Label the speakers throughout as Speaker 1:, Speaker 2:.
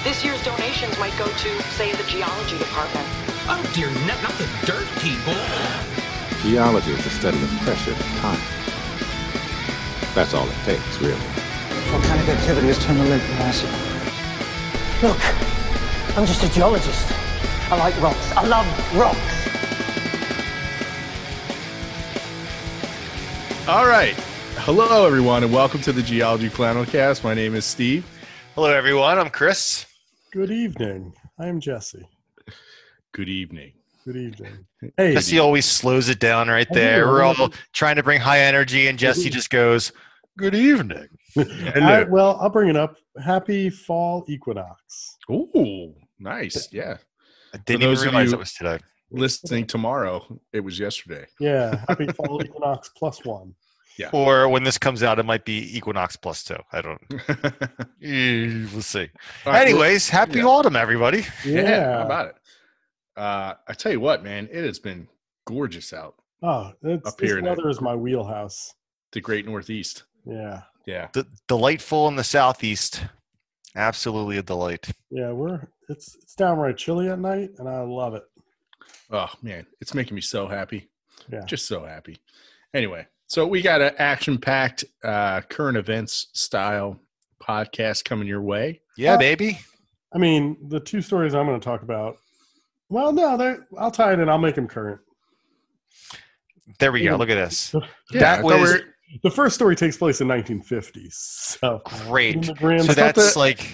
Speaker 1: This year's donations might go to, say, the geology department.
Speaker 2: Oh dear, not the dirt people.
Speaker 3: Geology is the study of pressure and time. That's all it takes, really.
Speaker 4: Volcanic activity has turned the lake massive. Look, I'm just a geologist. I like rocks. I love rocks.
Speaker 5: All right. Hello, everyone, and welcome to the Geology Flannelcast. My name is Steve.
Speaker 6: Hello, everyone. I'm Chris.
Speaker 7: Good evening. I'm Jesse.
Speaker 5: Good evening.
Speaker 7: Good evening. Hey,
Speaker 6: Jesse always slows it down right there. We're all trying to bring high energy, and Jesse just goes, "Good evening."
Speaker 7: well, I'll bring it up. Happy fall equinox.
Speaker 5: Ooh, nice. Yeah.
Speaker 6: I didn't even realize it was today.
Speaker 5: Listening tomorrow, it was yesterday.
Speaker 7: Yeah. Happy fall equinox +1.
Speaker 5: Yeah.
Speaker 6: Or when this comes out, it might be equinox +2. I don't. We'll see.
Speaker 5: Right,
Speaker 6: anyways, happy autumn, everybody.
Speaker 5: Yeah. How about it? I tell you what, man, it has been gorgeous out.
Speaker 7: Oh,
Speaker 5: up here.
Speaker 7: This weather is my wheelhouse.
Speaker 5: The great Northeast.
Speaker 7: Yeah.
Speaker 5: Yeah.
Speaker 6: Delightful in the Southeast. Absolutely a delight.
Speaker 7: Yeah, it's downright chilly at night, and I love it.
Speaker 5: Oh man, it's making me so happy.
Speaker 7: Yeah.
Speaker 5: Just so happy. Anyway, so we got an action-packed current events style podcast coming your way.
Speaker 6: Yeah, baby.
Speaker 7: I mean, the two stories I'm going to talk about. Well, no, I'll tie it in. I'll make them current.
Speaker 6: There we go. Look at this.
Speaker 5: Yeah,
Speaker 7: the first story takes place in 1950s. So
Speaker 6: great. So that's like,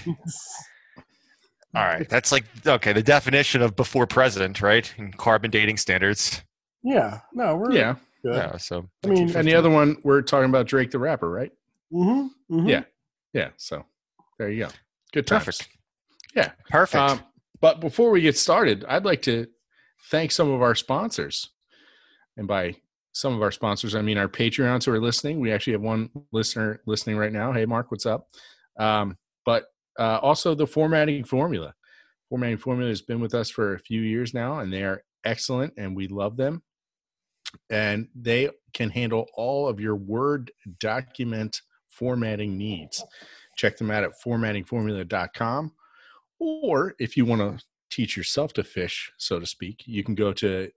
Speaker 6: all right. That's like, okay, the definition of before president, right? In carbon dating standards.
Speaker 7: Yeah. No, we're good.
Speaker 6: Yeah. So
Speaker 7: I mean,
Speaker 5: and the other one, we're talking about Drake the rapper, right?
Speaker 7: Mm-hmm. Mm-hmm.
Speaker 5: Yeah. Yeah. So there you go. Good times.
Speaker 6: Perfect.
Speaker 5: Yeah.
Speaker 6: Perfect.
Speaker 5: But before we get started, I'd like to thank some of our sponsors. And by some of our sponsors, I mean our Patreons who are listening. We actually have one listener listening right now. Hey, Mark, what's up? But also the Formatting Formula. Formatting Formula has been with us for a few years now, and they are excellent, and we love them. And they can handle all of your Word document formatting needs. Check them out at formattingformula.com. Or if you want to teach yourself to fish, so to speak, you can go to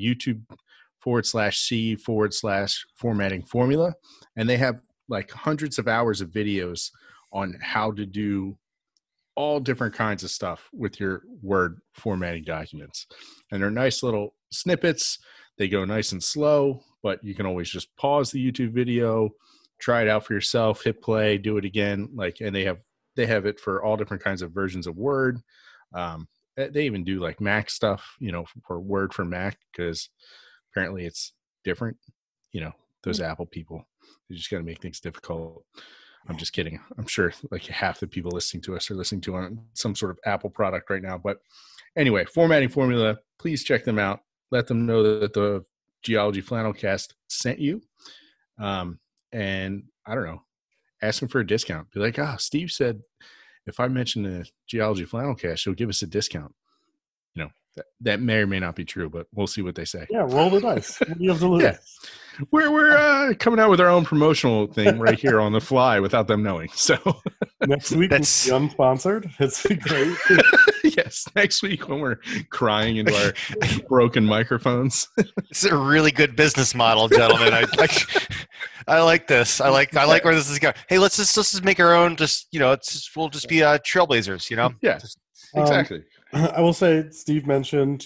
Speaker 5: YouTube.com/C/formatting formula. And they have like hundreds of hours of videos on how to do all different kinds of stuff with your Word formatting documents. And they're nice little snippets. They go nice and slow, but you can always just pause the YouTube video, try it out for yourself, hit play, do it again. And they have it for all different kinds of versions of Word. They even do like Mac stuff, for Word for Mac, because apparently it's different. Those Apple people, they just got to make things difficult. I'm just kidding. I'm sure like half the people listening to us are listening to on some sort of Apple product right now. But anyway, Formatting Formula, please check them out. Let them know that the Geology Flannelcast sent you. And I don't know, ask them for a discount. Be like, Steve said if I mention the Geology Flannelcast, he'll give us a discount. That may or may not be true, but we'll see what they say.
Speaker 7: Yeah, roll the dice. What do you have to lose?
Speaker 5: Yeah. We're coming out with our own promotional thing right here on the fly without them knowing. So
Speaker 7: next week, it's unsponsored. It's great.
Speaker 5: Yes, next week when we're crying into our broken microphones.
Speaker 6: It's a really good business model, gentlemen. I like this. I like where this is going. Hey, let's just make our own. We'll just be trailblazers.
Speaker 5: Yeah, exactly.
Speaker 7: I will say, Steve mentioned,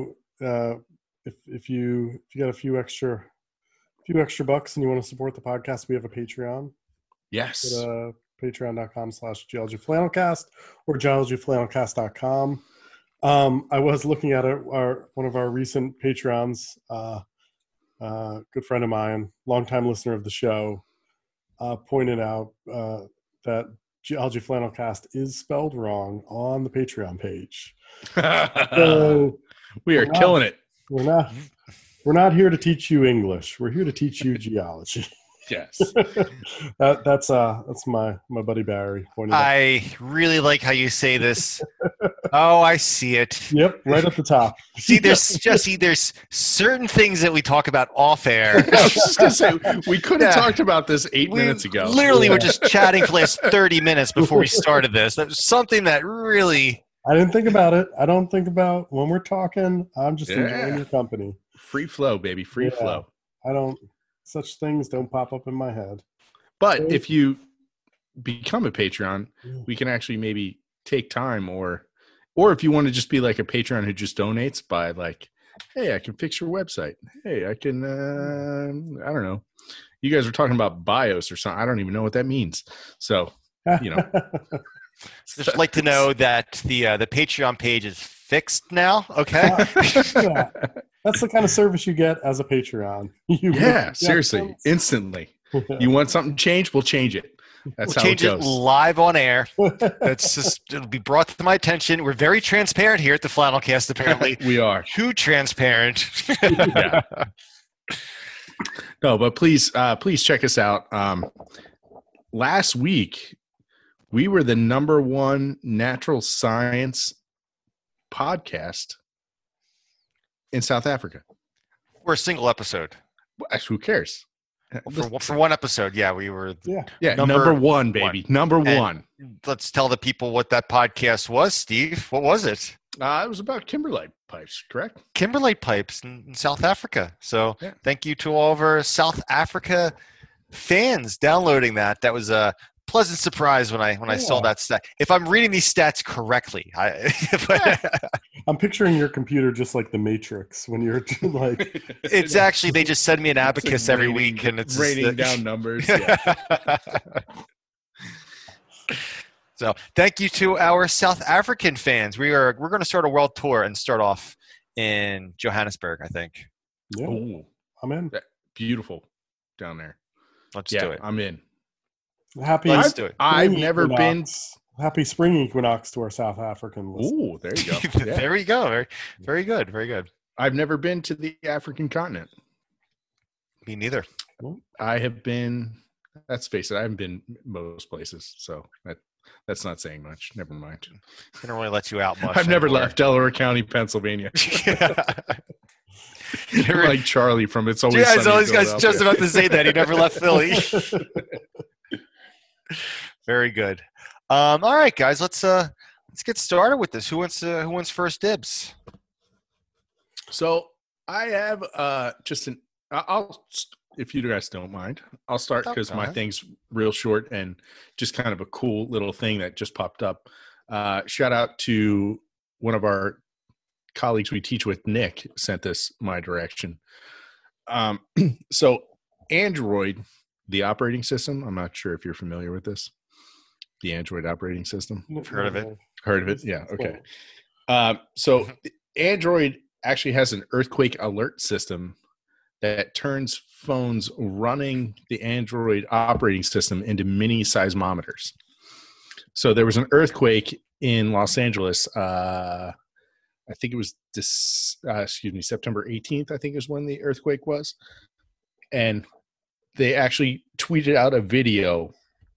Speaker 7: if you got a few extra bucks and you want to support the podcast, we have a Patreon.
Speaker 5: Yes.
Speaker 7: Patreon.com/geologyflannelcast or geologyflannelcast.com. I was looking at one of our recent Patreons, good friend of mine, longtime listener of the show, pointed out that Geology Flannelcast is spelled wrong on the Patreon page. So
Speaker 5: we are killing it.
Speaker 7: We're not here to teach you English. We're here to teach you geology.
Speaker 5: Yes.
Speaker 7: That's my buddy Barry pointed out.
Speaker 6: I really like how you say this. Oh, I see it.
Speaker 7: Yep, right at the top.
Speaker 6: See, there's certain things that we talk about off air.
Speaker 5: I was just gonna say we could have
Speaker 6: Yeah.
Speaker 5: talked about this 8
Speaker 6: We
Speaker 5: minutes ago.
Speaker 6: literally were just chatting for the last 30 minutes before we started this. That was something that really.
Speaker 7: I didn't think about it. I don't think about when we're talking. I'm just
Speaker 5: Yeah.
Speaker 7: enjoying your company.
Speaker 5: Free flow, baby, free
Speaker 7: Yeah.
Speaker 5: flow.
Speaker 7: I don't. Such things don't pop up in my head.
Speaker 5: But if you become a Patreon, we can actually maybe take time, or if you want to just be like a Patreon who just donates by like, hey, I can fix your website. Hey, I can. I don't know. You guys were talking about BIOS or something. I don't even know what that means. So you know.
Speaker 6: Just like to know that the Patreon page is fixed now. Okay.
Speaker 7: Yeah. That's the kind of service you get as a Patreon.
Speaker 5: Yeah, seriously, instantly. You want something changed? We'll change it. That's
Speaker 6: We'll
Speaker 5: how
Speaker 6: change
Speaker 5: it
Speaker 6: it
Speaker 5: goes.
Speaker 6: live on air. That's just it'll be brought to my attention. We're very transparent here at the Flannelcast. Apparently,
Speaker 5: We are.
Speaker 6: too transparent.
Speaker 5: Yeah. No, but please check us out. Last week, we were the #1 natural science podcast in South Africa.
Speaker 6: For a single episode.
Speaker 5: Actually, who cares?
Speaker 6: For one episode, yeah, we were.
Speaker 7: Yeah.
Speaker 5: Yeah,
Speaker 6: number
Speaker 5: #1, baby. Number
Speaker 6: And-
Speaker 5: one.
Speaker 6: Let's tell the people what that podcast was, Steve. What was it?
Speaker 5: It was about Kimberlite pipes, correct?
Speaker 6: Kimberlite pipes in South Africa. So
Speaker 5: Yeah.
Speaker 6: thank you to all of our South Africa fans downloading that. That was a pleasant surprise when I saw that stat. If I'm reading these stats correctly,
Speaker 7: I'm picturing your computer just like the Matrix when you're like,
Speaker 6: it's actually they just send me an
Speaker 5: It's
Speaker 6: abacus
Speaker 5: like
Speaker 6: every
Speaker 5: raining-
Speaker 6: week, and it's just
Speaker 5: raining down numbers. Yeah.
Speaker 6: So thank you to our South African fans. We're going to start a world tour and start off in Johannesburg, I think.
Speaker 7: yeah,
Speaker 5: Ooh,
Speaker 7: I'm in.
Speaker 5: beautiful down there.
Speaker 6: Let's
Speaker 5: Yeah,
Speaker 6: do it.
Speaker 5: I'm in.
Speaker 7: Happy.
Speaker 6: Let's do it.
Speaker 5: I've
Speaker 7: spring
Speaker 5: never been.
Speaker 7: equinox. Happy spring equinox to our South African listeners.
Speaker 5: Ooh, there you go. Yeah.
Speaker 6: There we go. Very, very good. Very good.
Speaker 5: I've never been to the African continent.
Speaker 6: Me neither.
Speaker 5: I have been. Let's face it, I haven't been most places, so that's not saying much. Never mind.
Speaker 6: I don't really let you out much.
Speaker 5: I've never
Speaker 6: anymore.
Speaker 5: left Delaware County, Pennsylvania.
Speaker 6: You're
Speaker 5: like Charlie from It's Always
Speaker 6: Yeah,
Speaker 5: Sunny
Speaker 6: it's
Speaker 5: in
Speaker 6: always guys just
Speaker 5: Philadelphia.
Speaker 6: about to say that. He never left Philly. Very good. All right, guys, let's get started with this. Who wants first dibs?
Speaker 5: So I have I'll if you guys don't mind, I'll start because my
Speaker 6: Okay.
Speaker 5: thing's real short and just kind of a cool little thing that just popped up. Shout out to one of our colleagues we teach with, Nick, sent this my direction. So Android, the operating system, I'm not sure if you're familiar with this, the Android operating system.
Speaker 6: Heard of it.
Speaker 5: Heard of it? Yeah. Okay. So Android actually has an earthquake alert system that turns phones running the Android operating system into mini seismometers. So there was an earthquake in Los Angeles. I think it was September 18th, I think is when the earthquake was. And they actually tweeted out a video,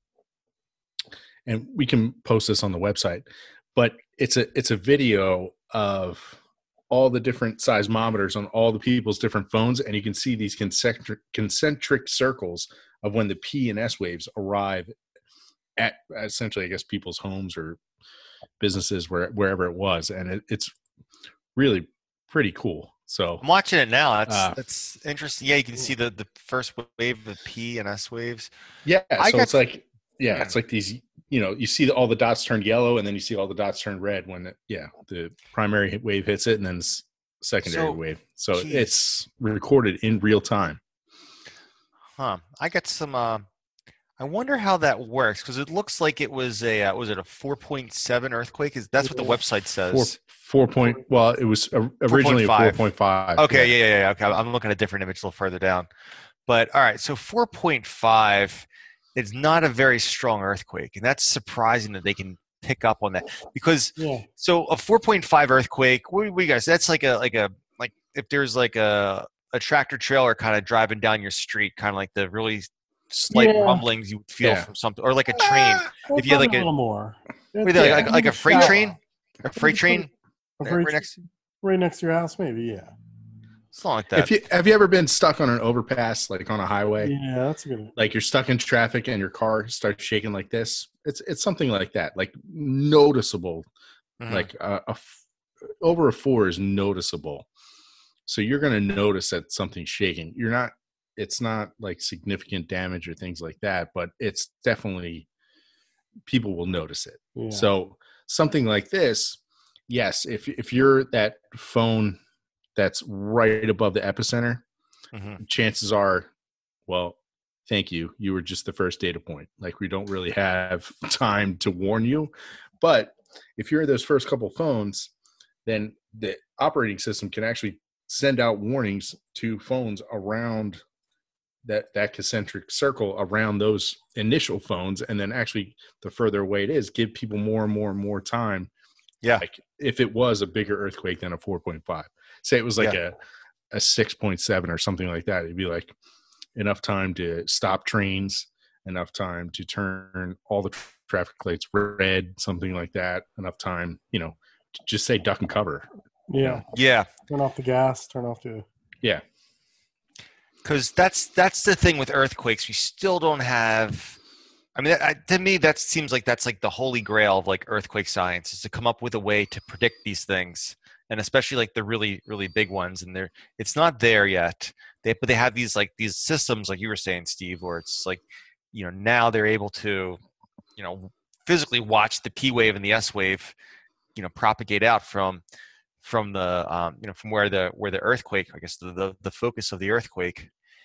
Speaker 5: and we can post this on the website, but it's a video of all the different seismometers on all the people's different phones, and you can see these concentric circles of when the P and S waves arrive at essentially, I guess, people's homes or businesses, wherever it was, and it's really pretty cool. So
Speaker 6: I'm watching it now. That's interesting. Yeah, you can see the first wave of P and S waves.
Speaker 5: yeah,
Speaker 6: I
Speaker 5: so
Speaker 6: got-
Speaker 5: it's like it's like these. You see all the dots turn yellow, and then you see all the dots turn red when the primary wave hits it, and then secondary
Speaker 6: So,
Speaker 5: wave. So
Speaker 6: geez.
Speaker 5: it's recorded in real time.
Speaker 6: Huh. I got some. I wonder how that works because it looks like it was a 4.7 earthquake? That's what the website says.
Speaker 5: 4 point. Well, it was originally
Speaker 6: 4.5.
Speaker 5: 4.5.
Speaker 6: Okay, yeah. Okay, I'm looking at a different image a little further down. But all right, so 4.5 is not a very strong earthquake, and that's surprising that they can pick up on that because
Speaker 7: Yeah.
Speaker 6: so a 4.5 earthquake. What do you guys? That's like if there's like a tractor trailer kind of driving down your street, kind of like the really slight
Speaker 7: Yeah.
Speaker 6: rumblings you would feel
Speaker 5: Yeah.
Speaker 6: from something, or like a train. If you had like
Speaker 7: a
Speaker 6: a
Speaker 7: little more,
Speaker 6: like a freight train. A freight train?
Speaker 7: A freight
Speaker 6: Right next,
Speaker 7: right next to your house, maybe. Yeah.
Speaker 6: something like that.
Speaker 5: Have you ever been stuck on an overpass, like on a highway?
Speaker 7: Yeah, that's a good.
Speaker 5: Like you're stuck in traffic and your car starts shaking like this. It's something like that, like noticeable.
Speaker 6: Mhm.
Speaker 5: Like over a 4 is noticeable. So you're going to notice that something's shaking. It's not like significant damage or things like that, but it's definitely, people will notice it.
Speaker 7: Yeah.
Speaker 5: So something like this, yes, if you're that phone that's right above the epicenter,
Speaker 6: Mhm.
Speaker 5: chances are, well, thank you. You were just the first data point. Like we don't really have time to warn you. But if you're those first couple phones, then the operating system can actually send out warnings to phones around that concentric circle around those initial phones, and then actually the further away it is, give people more and more and more time.
Speaker 6: Yeah.
Speaker 5: Like if it was a bigger earthquake than a 4.5, say it was like a 6.7 or something like that, it'd be like enough time to stop trains, enough time to turn all the traffic lights red, something like that, enough time, just say duck and cover.
Speaker 7: Yeah.
Speaker 6: Yeah.
Speaker 7: Turn off the gas. Turn off the.
Speaker 5: Yeah.
Speaker 6: Because that's the thing with earthquakes. We still don't have. I mean, to me, that seems like that's like the holy grail of like earthquake science, is to come up with a way to predict these things, and especially like the really, really big ones. And it's not there yet. But they have these systems, like you were saying, Steve, where it's like, now they're able to, physically watch the P wave and the S wave, propagate out from the from where the earthquake, I guess the focus of the earthquake.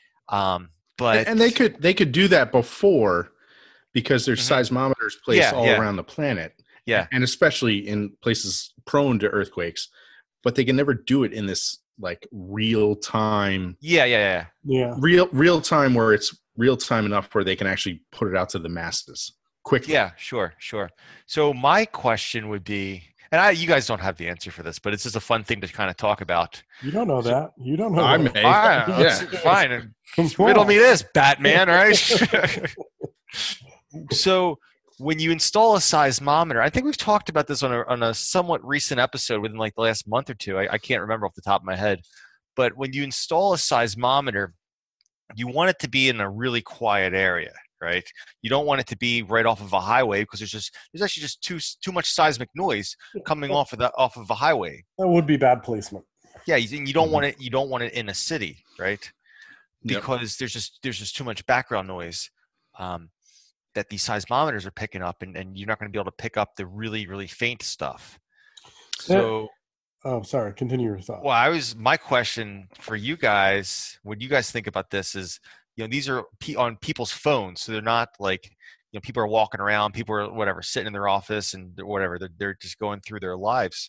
Speaker 6: But
Speaker 5: and they could do that before, because there's
Speaker 6: Mhm.
Speaker 5: seismometers placed all around the planet.
Speaker 6: Yeah.
Speaker 5: And especially in places prone to earthquakes, but they can never do it in this like real time.
Speaker 7: Yeah.
Speaker 5: Real time, where it's real time enough where they can actually put it out to the masses quickly.
Speaker 6: Yeah, sure. So my question would be, and you guys don't have the answer for this, but it's just a fun thing to kind of talk about.
Speaker 7: You don't know that. You don't know.
Speaker 5: I
Speaker 7: that.
Speaker 5: may.
Speaker 6: All right,
Speaker 5: Yeah.
Speaker 6: fine.
Speaker 7: Come
Speaker 6: Riddle
Speaker 7: on.
Speaker 6: me this, Batman, all right? So when you install a seismometer, I think we've talked about this on a somewhat recent episode within like the last month or two. I can't remember off the top of my head. But when you install a seismometer, you want it to be in a really quiet area, right? You don't want it to be right off of a highway, because there's actually just too much seismic noise coming off of a highway.
Speaker 7: That would be bad placement.
Speaker 6: Yeah, you don't want it. You don't want it in a city, right?
Speaker 5: Yep.
Speaker 6: Because there's just too much background noise that these seismometers are picking up, and you're not going to be able to pick up the really, really faint stuff. So,
Speaker 7: Oh, sorry. Continue your thought.
Speaker 6: well, my question for you guys, what you guys think about this is, these are on people's phones, so they're not like, people are walking around, people are whatever, sitting in their office and whatever, they're just going through their lives.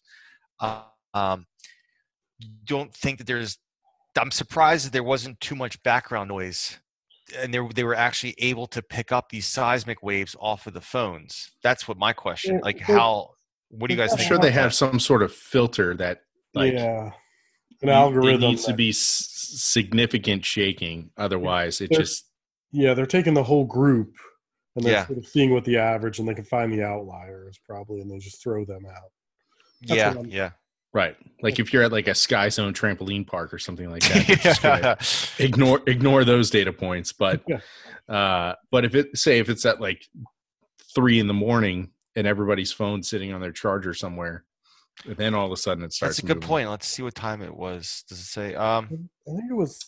Speaker 6: Don't think that I'm surprised that there wasn't too much background noise, and they were actually able to pick up these seismic waves off of the phones. That's what my question. Like, what do you guys
Speaker 5: I'm
Speaker 6: think?
Speaker 5: sure
Speaker 6: about
Speaker 5: they have
Speaker 6: that?
Speaker 5: some sort of filter that, like,
Speaker 7: an algorithm
Speaker 5: it needs to
Speaker 7: that-
Speaker 5: be significant shaking. Otherwise, it
Speaker 7: They're-
Speaker 5: just
Speaker 7: they're taking the whole group and they're
Speaker 6: Yeah.
Speaker 7: sort of seeing what the average, and they can find the outliers probably, and they just throw them out. That's
Speaker 6: Yeah,
Speaker 7: what I'm-
Speaker 6: yeah.
Speaker 5: right. Like if you're at like a Sky Zone trampoline park or something like that, you're just gonna ignore those data points. But but if it's at like 3 a.m. and everybody's phone sitting on their charger somewhere, and then all of a sudden it starts.
Speaker 6: That's a good
Speaker 5: moving.
Speaker 6: point. Let's see what time it was. Does it say?
Speaker 7: I think it was.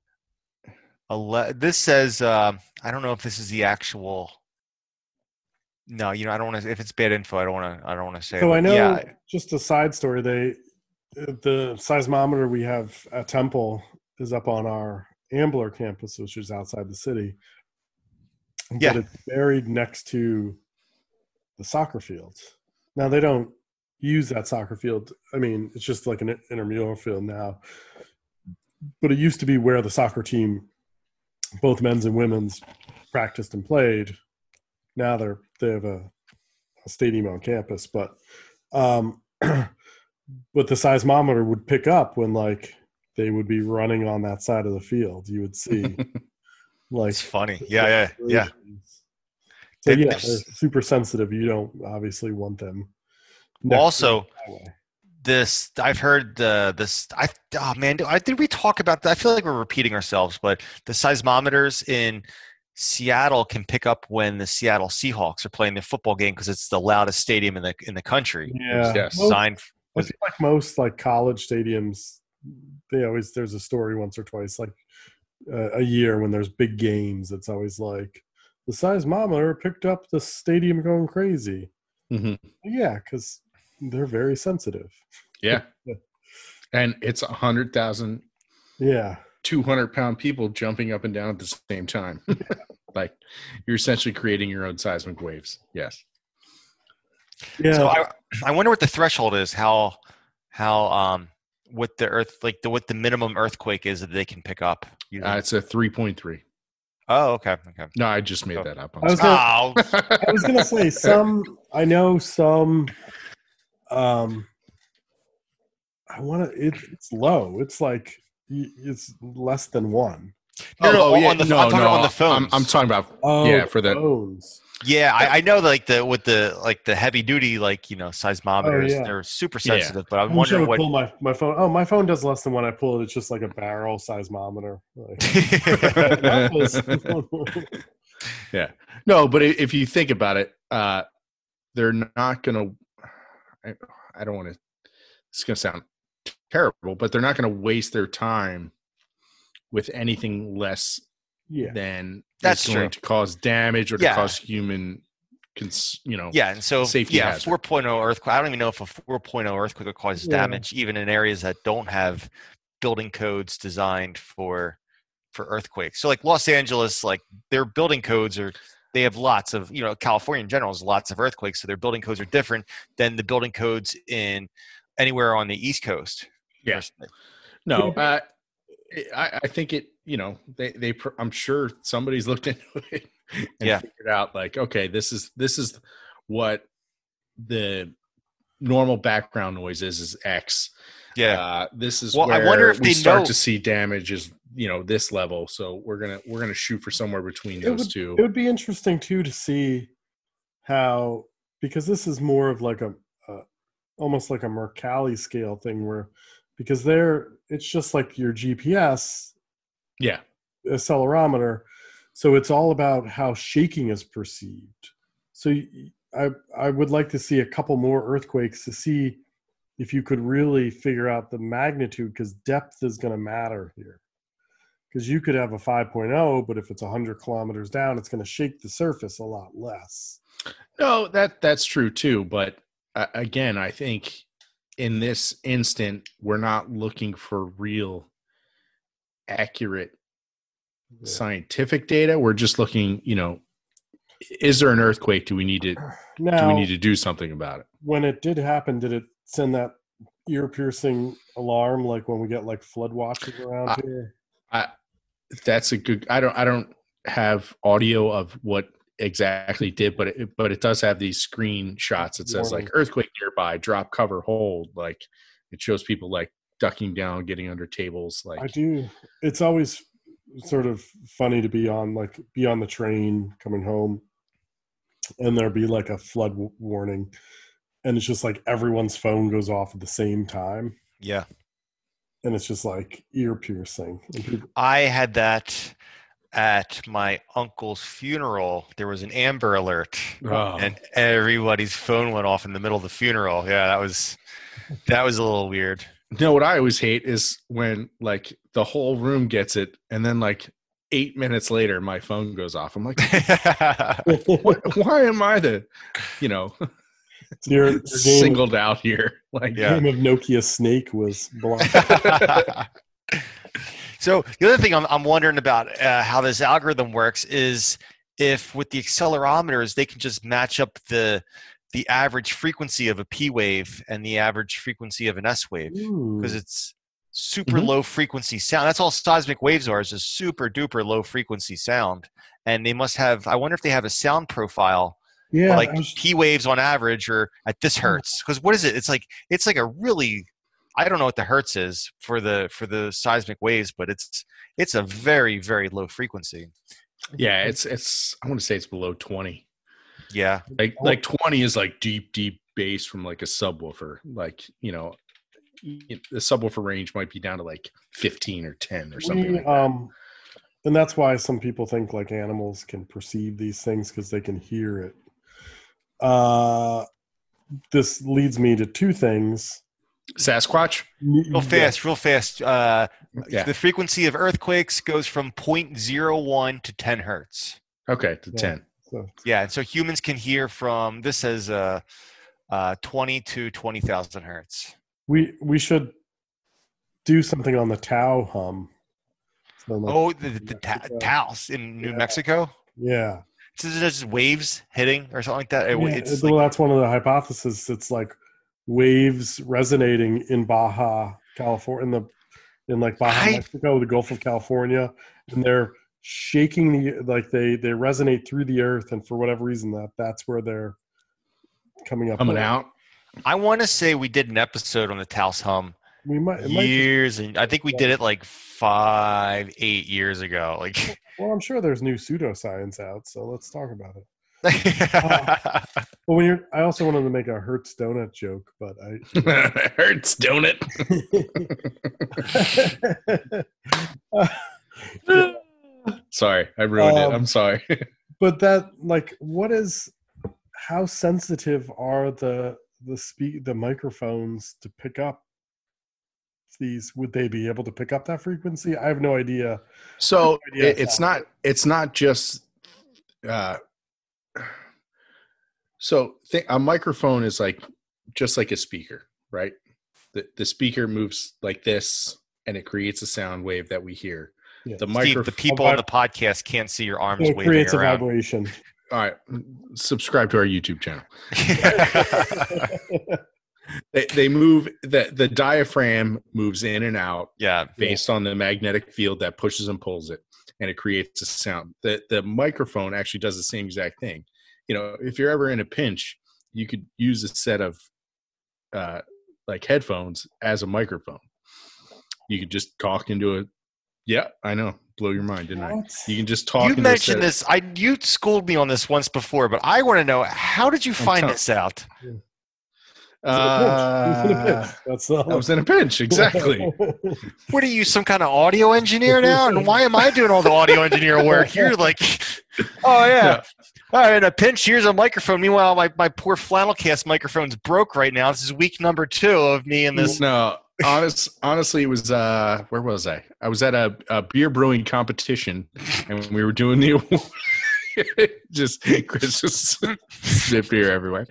Speaker 6: This says. I don't know if this is the actual. No, I don't want to. If it's bad info, I don't want to say.
Speaker 7: So
Speaker 6: it.
Speaker 7: I know.
Speaker 6: Yeah,
Speaker 7: Just a side story. The seismometer we have at Temple is up on our Ambler campus, which is outside the city.
Speaker 6: Yeah.
Speaker 7: But it's buried next to the soccer fields. Now they don't use that soccer field. I mean, it's just like an intramural field now. But it used to be where the soccer team, both men's and women's, practiced and played. Now they have a stadium on campus, but but the seismometer would pick up when like they would be running on that side of the field. You would see like
Speaker 6: it's funny. Yeah.
Speaker 7: So yeah, they're
Speaker 6: There's-
Speaker 7: super sensitive. You don't obviously want them
Speaker 6: Also, this I've heard this. Did we talk about that? I feel like we're repeating ourselves, but the seismometers in Seattle can pick up when the Seattle Seahawks are playing their football game because it's the loudest stadium in the country.
Speaker 7: Yeah.
Speaker 5: Yes.
Speaker 6: Designed.
Speaker 7: I feel like most like college stadiums, there's a story once or twice like a year when there's big games. It's always like the seismometer picked up the stadium going crazy.
Speaker 5: Mhm.
Speaker 7: Yeah, because they're very sensitive.
Speaker 5: Yeah. And it's 100,000
Speaker 7: Yeah.
Speaker 5: 200-pound people jumping up and down at the same time. Like you're essentially creating your own seismic waves. Yes.
Speaker 7: Yeah.
Speaker 6: So I wonder what the threshold is. How what the earth what the minimum earthquake is that they can pick up.
Speaker 5: It's a 3.3.
Speaker 6: Oh, okay.
Speaker 5: No, I just made that up.
Speaker 7: I was gonna say I know some. It's low. It's like it's less than 1.
Speaker 6: I'm talking on the phone.
Speaker 5: I'm talking about for the
Speaker 7: phones.
Speaker 6: Yeah, I know with the heavy duty seismometers, they're super sensitive. But I'm wondering what.
Speaker 7: Pull my phone. Oh, my phone does less than when I pull it. It's just like a barrel seismometer.
Speaker 5: Yeah. No, but if you think about it, they're not going to. I don't want to. It's going to sound terrible, but they're not going to waste their time with anything less than
Speaker 6: that's
Speaker 5: going to cause damage or to cause human, and so
Speaker 6: safety
Speaker 5: hazard.
Speaker 6: 4.0 earthquake. I don't even know if a 4.0 earthquake would cause damage, even in areas that don't have building codes designed for earthquakes. So, like Los Angeles, like their building codes they have lots of, California in general has lots of earthquakes, so their building codes are different than the building codes in anywhere on the East Coast.
Speaker 5: Yeah. No, I think it. They I'm sure somebody's looked into it and figured out like, okay, this is what the normal background noise is X.
Speaker 6: Yeah.
Speaker 5: This is
Speaker 6: where
Speaker 5: I
Speaker 6: wonder if
Speaker 5: we
Speaker 6: they
Speaker 5: start
Speaker 6: know
Speaker 5: to see damage is this level. So we're gonna shoot for somewhere between those two.
Speaker 7: It would be interesting too to see how, because this is more of like a almost like a Mercalli scale thing where, because it's just like your GPS.
Speaker 5: Yeah.
Speaker 7: Accelerometer. So it's all about how shaking is perceived. So I would like to see a couple more earthquakes to see if you could really figure out the magnitude, because depth is going to matter here. Because you could have a 5.0, but if it's 100 kilometers down, it's going to shake the surface a lot less.
Speaker 5: No, that's true too. But again, I think in this instant, we're not looking for real accurate scientific data. We're just looking, is there an earthquake? Do we need to do something about it? When
Speaker 7: it did happen, did it send that ear-piercing alarm like when we get like flood watches around here?
Speaker 5: That's a good. I don't have audio of what exactly did, but it does have these screenshots. It says like earthquake nearby, drop, cover, hold. Like it shows people like ducking down, getting under tables. Like
Speaker 7: I do. It's always sort of funny to be on the train coming home, and there'll be like a flood warning, and it's just like everyone's phone goes off at the same time.
Speaker 6: Yeah.
Speaker 7: And it's just like ear piercing.
Speaker 6: I had that at my uncle's funeral. There was an Amber Alert, and everybody's phone went off in the middle of the funeral. Yeah, that was a little weird.
Speaker 5: What I always hate is when like the whole room gets it, and then like 8 minutes later, my phone goes off. I'm like, why am I the,
Speaker 7: your
Speaker 5: singled out here? Like,
Speaker 7: game of Nokia Snake was blocked.
Speaker 6: So the other thing I'm wondering about how this algorithm works is if with the accelerometers they can just match up the average frequency of a P wave and the average frequency of an S wave, because it's super low frequency sound. That's all seismic waves are, is a super duper low frequency sound. And they must have, I wonder if they have a sound profile.
Speaker 7: Yeah.
Speaker 6: Like P waves on average are at this hertz. Because what is it? It's like a really, I don't know what the hertz is for the seismic waves, but it's a very, very low frequency.
Speaker 5: Yeah, it's I want to say it's below 20.
Speaker 6: Yeah.
Speaker 5: Like 20 is like deep bass from like a subwoofer. Like, the subwoofer range might be down to like 15 or 10 or something like that.
Speaker 7: And that's why some people think like animals can perceive these things because they can hear it. This leads me to two things.
Speaker 5: Sasquatch?
Speaker 6: Real fast. The frequency of earthquakes goes from 0.01 to 10 hertz.
Speaker 5: Okay, to 10.
Speaker 6: And so humans can hear from, this says 20 to 20,000 hertz.
Speaker 7: We should do something on the Tao hum. So like,
Speaker 6: the Taos in New Mexico?
Speaker 7: Yeah.
Speaker 6: So is it just waves hitting or something like that?
Speaker 7: Well, that's one of the hypotheses. It's like waves resonating in Baja, California, in Baja, Mexico, the Gulf of California, and they're shaking they resonate through the earth, and for whatever reason that's where they're coming out.
Speaker 6: I want to say we did an episode on the Taos hum.
Speaker 7: We might
Speaker 6: and I think we did it like 5-8 years ago. Like,
Speaker 7: well, I'm sure there's new pseudoscience out, so let's talk about it. Well, I also wanted to make a Hertz donut joke, but
Speaker 5: Hertz donut. Sorry, I ruined it. I'm sorry.
Speaker 7: But how sensitive are the microphones to pick up these? Would they be able to pick up that frequency? I have no idea.
Speaker 5: So it's not just a microphone is just like a speaker, right? The speaker moves like this and it creates a sound wave that we hear.
Speaker 6: Yeah. Steve, the people on the podcast can't see your arms waving
Speaker 7: creates
Speaker 6: around.
Speaker 7: A vibration.
Speaker 5: All right, subscribe to our YouTube channel. They move, the diaphragm moves in and out based on the magnetic field that pushes and pulls it, and it creates a sound. The microphone actually does the same exact thing. If you're ever in a pinch, you could use a set of headphones as a microphone. You could just talk into it. Yeah, I know. Blew your mind, didn't I? You can just talk.
Speaker 6: You mentioned this. You schooled me on this once before, but I want to know, how did you find this out?
Speaker 5: I was in a pinch, exactly.
Speaker 6: What are you, some kind of audio engineer now? And why am I doing all the audio engineer work? You're like, oh yeah. All right, in a pinch, here's a microphone. Meanwhile, my poor Flannelcast microphone's broke right now. This is week number 2 of me in this.
Speaker 5: No, honestly, it was where was I? I was at a beer brewing competition, and we were doing the Chris just spit beer everywhere.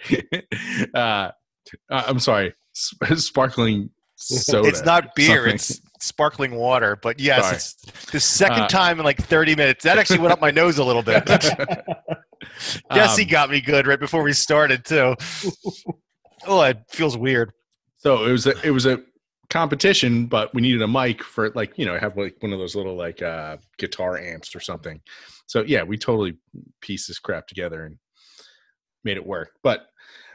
Speaker 5: I'm sorry, sparkling soda.
Speaker 6: It's not beer; it's sparkling water. But yes,
Speaker 5: sorry.
Speaker 6: It's the second time in like 30 minutes. That actually went up my nose a little bit. Jesse got me good right before we started too. Oh, it feels weird.
Speaker 5: So it was a competition, but we needed a mic for have one of those little guitar amps or something. So yeah, we totally pieced this crap together and made it work. But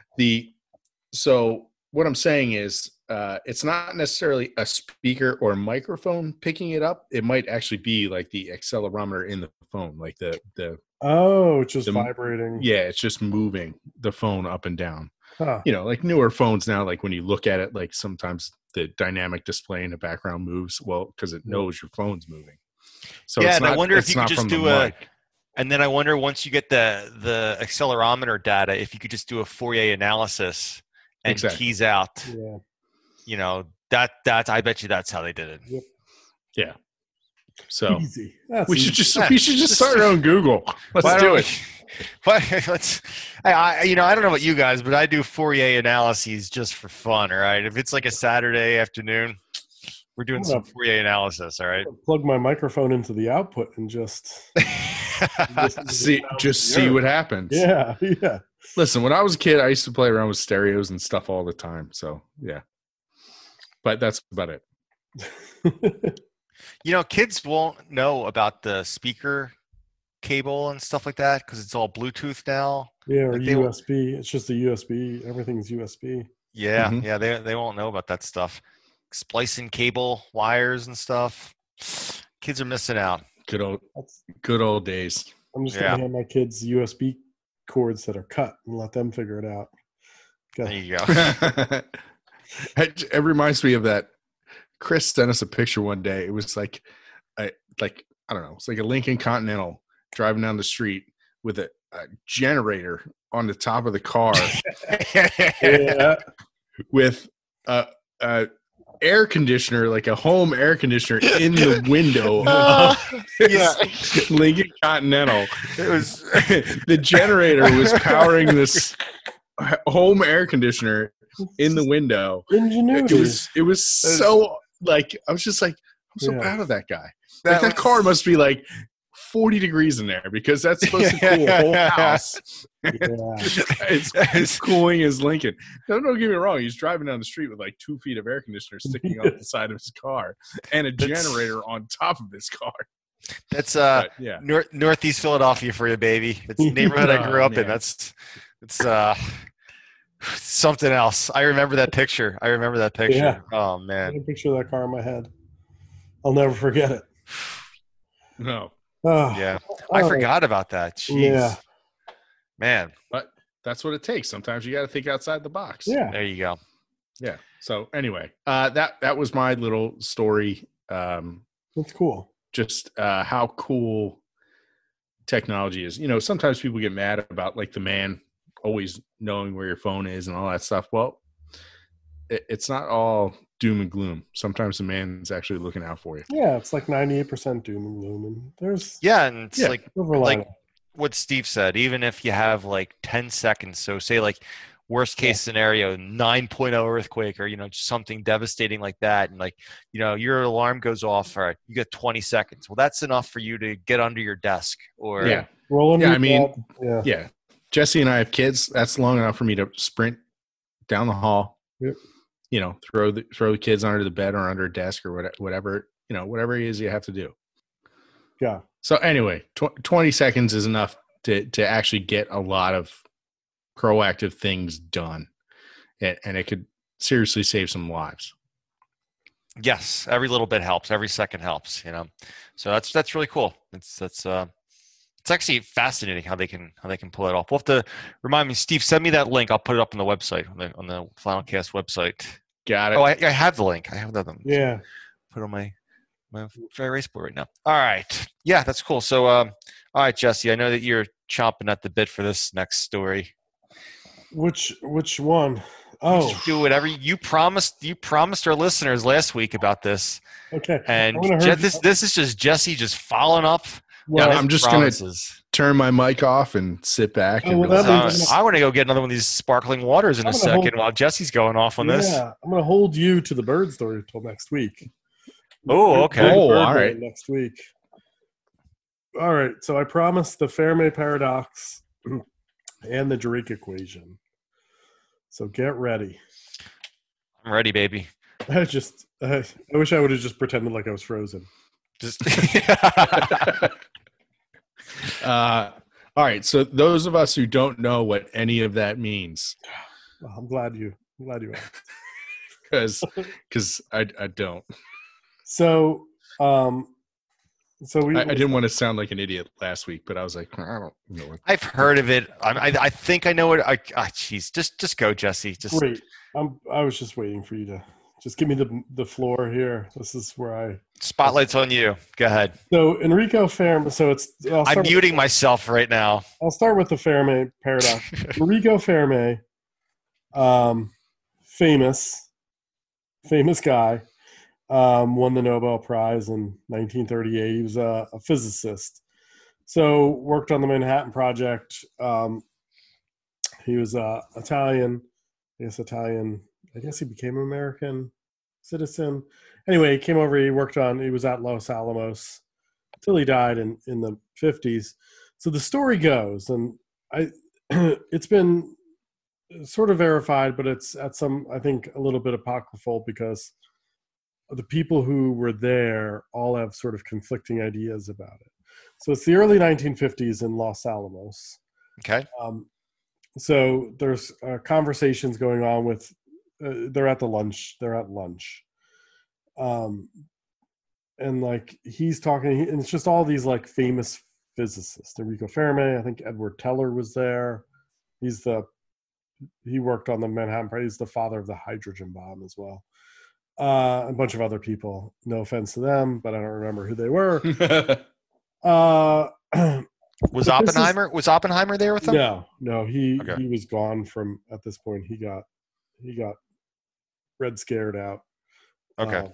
Speaker 5: so what I'm saying is it's not necessarily a speaker or a microphone picking it up. It might actually be like the accelerometer in the phone, like the
Speaker 7: it's just vibrating.
Speaker 5: Yeah, it's just moving the phone up and down.
Speaker 7: Huh.
Speaker 5: Like newer phones now, like when you look at it, like sometimes the dynamic display in the background moves, because it knows your phone's moving. So
Speaker 6: yeah, and I wonder if you could just do and then I wonder, once you get the accelerometer data, if you could just do a Fourier analysis and tease out, that I bet you that's how they did it.
Speaker 7: Yep.
Speaker 5: Yeah. So
Speaker 7: easy.
Speaker 5: We should just start our own Google. Let's do it.
Speaker 6: But I don't know about you guys, but I do Fourier analyses just for fun. All right, if it's like a Saturday afternoon, we're doing some Fourier analysis. All right,
Speaker 7: plug my microphone into the output and just
Speaker 5: see what happens.
Speaker 7: Yeah.
Speaker 5: Listen, when I was a kid, I used to play around with stereos and stuff all the time. So yeah, but that's about it.
Speaker 6: Kids won't know about the speaker cable and stuff like that because it's all Bluetooth now.
Speaker 7: Yeah, or USB. It's just a USB. Everything's USB.
Speaker 6: Yeah, yeah. They won't know about that stuff. Splicing cable wires and stuff. Kids are missing out.
Speaker 5: Good old days.
Speaker 7: I'm just gonna hand my kids USB cords that are cut and let them figure it out.
Speaker 6: There you go.
Speaker 5: It reminds me of that. Chris sent us a picture one day. It was like I don't know. It's like a Lincoln Continental driving down the street with a generator on the top of the car
Speaker 7: Yeah.
Speaker 5: with a air conditioner, like a home air conditioner, in the window of this Lincoln Continental.
Speaker 6: It was
Speaker 5: The generator was powering this home air conditioner in the window.
Speaker 7: Ingenuity.
Speaker 5: It was so like I was just like, I'm so
Speaker 7: Yeah.
Speaker 5: proud of that guy.
Speaker 6: That
Speaker 5: That car must be like 40 degrees in there because that's supposed to cool a whole house.
Speaker 7: Yeah.
Speaker 5: It's cooling his Lincoln. No, don't get me wrong. He's driving down the street with like 2 feet of air conditioner sticking off the side of his car and a generator on top of his car.
Speaker 6: That's
Speaker 5: But, yeah.
Speaker 6: Northeast Philadelphia for you, baby. It's the neighborhood I grew up in.
Speaker 5: man.
Speaker 6: It's something else. I remember that picture.
Speaker 7: Yeah.
Speaker 6: Oh
Speaker 7: I
Speaker 6: man.
Speaker 7: can picture that car in my head. I'll never forget it.
Speaker 5: No,
Speaker 7: Oh,
Speaker 6: Yeah. I
Speaker 7: oh,
Speaker 6: forgot about that. Jeez.
Speaker 7: Yeah.
Speaker 6: Man.
Speaker 5: but that's what it takes. Sometimes you got to think outside the box.
Speaker 7: Yeah.
Speaker 6: There you go.
Speaker 5: Yeah. So anyway, that was my little story.
Speaker 7: That's cool.
Speaker 5: Just how cool technology is. You know, sometimes people get mad about like the man always knowing where your phone is and all that stuff. Well, it's not all doom and gloom. Sometimes the man's actually looking out for you.
Speaker 7: Yeah, it's like 98% doom and gloom. And there's
Speaker 6: Yeah, and it's
Speaker 5: Yeah.
Speaker 6: like
Speaker 7: silver lining.
Speaker 6: what Steve said, even if you have like 10 seconds, so say like worst case scenario, 9.0 earthquake or, you know, just something devastating like that. And like, you know, your alarm goes off. All right, you get 20 seconds. Well, that's enough for you to get under your desk or
Speaker 5: Yeah.
Speaker 7: Rolling
Speaker 5: Yeah,
Speaker 7: your
Speaker 5: I mean,
Speaker 7: bed. Yeah.
Speaker 5: Yeah. Jesse and I have kids. That's long enough for me to sprint down the hall.
Speaker 7: Yep.
Speaker 5: You know, throw the kids under the bed or under a desk or whatever, you know, whatever it is you have to do.
Speaker 7: Yeah.
Speaker 5: So anyway, 20 seconds is enough to actually get a lot of proactive things done. And it could seriously save some lives.
Speaker 6: yes, every little bit helps. Every second helps, you know? So that's really cool. It's actually fascinating how they can pull it off. We'll have to remind me, Steve, send me that link. I'll put it up on the website, on the Flannelcast website.
Speaker 5: Got it.
Speaker 6: Oh, I have the link. I have that.
Speaker 7: Yeah.
Speaker 6: Put on my dry erase board right now. All right. Yeah, that's cool. So, all right, Jesse, I know that you're chomping at the bit for this next story.
Speaker 7: Which one? Oh,
Speaker 6: Just do whatever you promised. You promised our listeners last week about this,
Speaker 7: okay.
Speaker 6: and
Speaker 7: I'm gonna hurt
Speaker 6: this is just Jesse just following up.
Speaker 7: Well,
Speaker 6: on his
Speaker 5: I'm just gonna
Speaker 6: promises.
Speaker 5: turn my mic off and sit back
Speaker 7: Oh,
Speaker 5: and
Speaker 7: well, that
Speaker 5: relax.
Speaker 7: means-
Speaker 6: I want to go get another one of these sparkling waters in a
Speaker 7: I'm gonna hold-
Speaker 6: second while Jesse's going off on this.
Speaker 7: Yeah, I'm going to hold you to the bird story until next week.
Speaker 6: Oh, okay.
Speaker 7: Bird
Speaker 5: Oh, all
Speaker 7: Bird
Speaker 5: right.
Speaker 7: Next week. All right. So I promised the Fermi paradox and the Drake equation. So get ready.
Speaker 6: I'm ready, baby.
Speaker 7: I wish I would have just pretended like I was frozen.
Speaker 6: Just
Speaker 5: All right. So those of us who don't know what any of that means,
Speaker 7: Oh, I'm glad you
Speaker 5: because I don't.
Speaker 7: So,
Speaker 5: I didn't want to sound like an idiot last week, but I was like, I don't know what.
Speaker 6: I've heard of it. I think I know it. Jeez, just go, Jesse. Just
Speaker 7: Great. I was just waiting for you to just give me the floor here. This is where
Speaker 6: spotlight's on you. Go ahead.
Speaker 7: So Enrico Fermi. So
Speaker 6: I'm muting myself right now.
Speaker 7: I'll start with the Fermi paradox. Enrico Fermi, famous guy, won the Nobel Prize in 1938. He was a physicist. So worked on the Manhattan Project. He was Italian. I guess he became an American citizen. Anyway, he came over. He was at Los Alamos until he died in the 50s. So the story goes, and it's been sort of verified, but it's at I think a little bit apocryphal because the people who were there all have sort of conflicting ideas about it. So it's the early 1950s in Los Alamos.
Speaker 6: Okay.
Speaker 7: So there's conversations going on with, they're at lunch. And like he's talking, and it's just all these like famous physicists. Enrico Fermi, I think Edward Teller was there. He's the he worked on the Manhattan Project. He's the father of the hydrogen bomb as well. A bunch of other people. No offense to them, but I don't remember who they were.
Speaker 6: Was Oppenheimer there with them?
Speaker 7: No, he
Speaker 6: Okay.
Speaker 7: was gone from at this point. He got red scared out.
Speaker 6: Okay.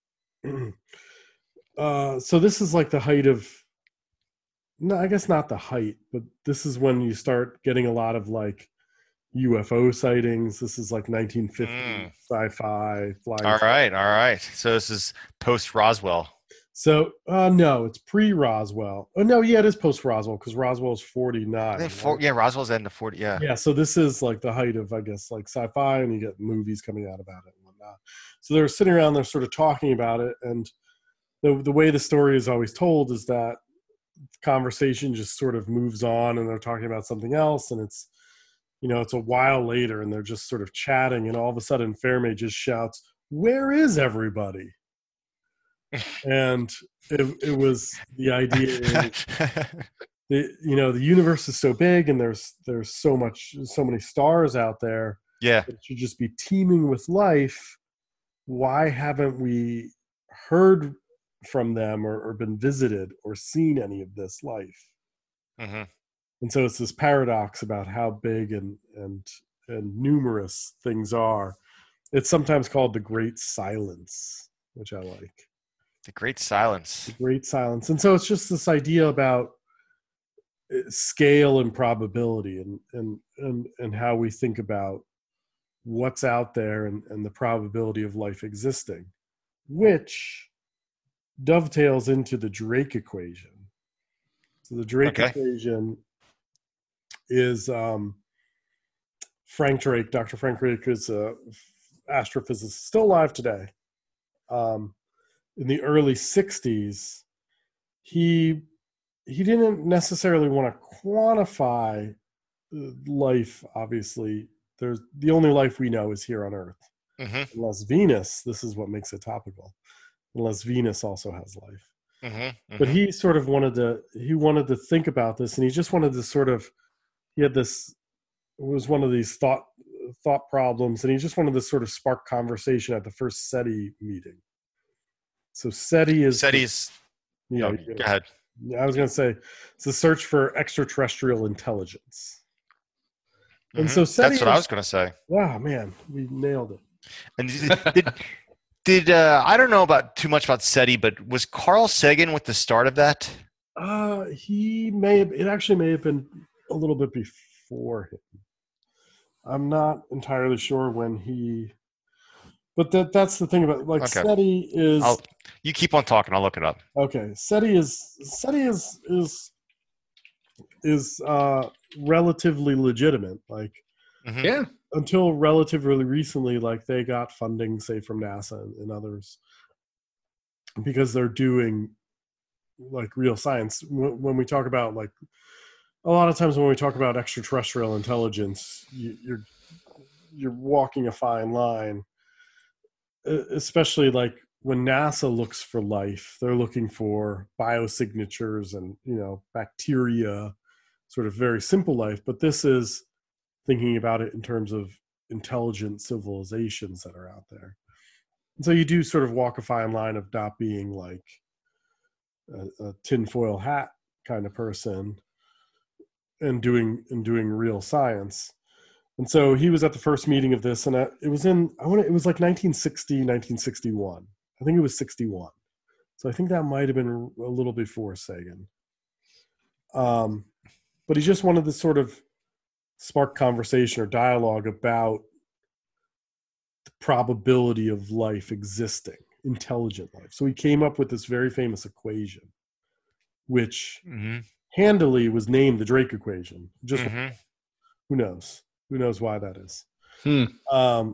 Speaker 7: So this is like the height of, no, I guess not the height, but this is when you start getting a lot of like UFO sightings. This is like 1950 sci-fi flying.
Speaker 6: All right. So this is post Roswell.
Speaker 7: So no, it's pre-Roswell. Oh no, yeah, it is post-Roswell because Roswell's 49.
Speaker 6: I think
Speaker 7: right?
Speaker 6: Roswell's end of 40. Yeah.
Speaker 7: Yeah, so this is like the height of, I guess, like sci-fi, and you get movies coming out about it and whatnot. So they're sitting around, they're sort of talking about it, and the way the story is always told is that conversation just sort of moves on, and they're talking about something else, and it's, it's a while later, and they're just sort of chatting, and all of a sudden Fairmay just shouts, "Where is everybody?" And it was the idea is, the universe is so big, and there's so many stars out there.
Speaker 6: Yeah.
Speaker 7: It should just be teeming with life. Why haven't we heard from them or been visited or seen any of this life?
Speaker 6: Mm-hmm.
Speaker 7: And so it's this paradox about how big and numerous things are. It's sometimes called the Great Silence, which I like.
Speaker 6: The Great Silence.
Speaker 7: The Great Silence. And so it's just this idea about scale and probability and how we think about what's out there and the probability of life existing, which dovetails into the Drake equation. So the Drake equation is Frank Drake. Dr. Frank Drake is an astrophysicist still alive today. In the early 60s, he didn't necessarily want to quantify life. Obviously, the only life we know is here on Earth.
Speaker 6: Mm-hmm.
Speaker 7: Unless Venus, this is what makes it topical. Unless Venus also has life.
Speaker 6: Mm-hmm. Mm-hmm.
Speaker 7: But he sort of wanted to think about this, and he just wanted to he had this, it was one of these thought problems, and he just wanted to sort of spark conversation at the first SETI meeting. So SETI's
Speaker 6: go ahead.
Speaker 7: I was going to say it's the search for extraterrestrial intelligence.
Speaker 6: Mm-hmm.
Speaker 7: And so SETI
Speaker 6: that's what I was going to say.
Speaker 7: Wow, man, we nailed it.
Speaker 6: And did I don't know too much about SETI, but was Carl Sagan with the start of that?
Speaker 7: It actually may have been a little bit before him. I'm not entirely sure when he, but that's the thing about SETI is.
Speaker 6: You keep on talking. I'll look it up.
Speaker 7: Okay, SETI is relatively legitimate. Like,
Speaker 6: Mm-hmm.
Speaker 5: Yeah.
Speaker 7: until relatively recently, like they got funding, say, from NASA and others, because they're doing like real science. When we talk about, like, a lot of times when we talk about extraterrestrial intelligence, you're walking a fine line, especially like when NASA looks for life. They're looking for biosignatures and bacteria, sort of very simple life. But this is thinking about it in terms of intelligent civilizations that are out there. And so you do sort of walk a fine line of not being like a tinfoil hat kind of person and doing real science. And so he was at the first meeting of this, and it was like 1960, 1961. I think it was 61. So I think that might have been a little before Sagan. But he just wanted to sort of spark conversation or dialogue about the probability of life existing, intelligent life. So he came up with this very famous equation, which handily was named the Drake equation. Just who knows? Who knows why that is? And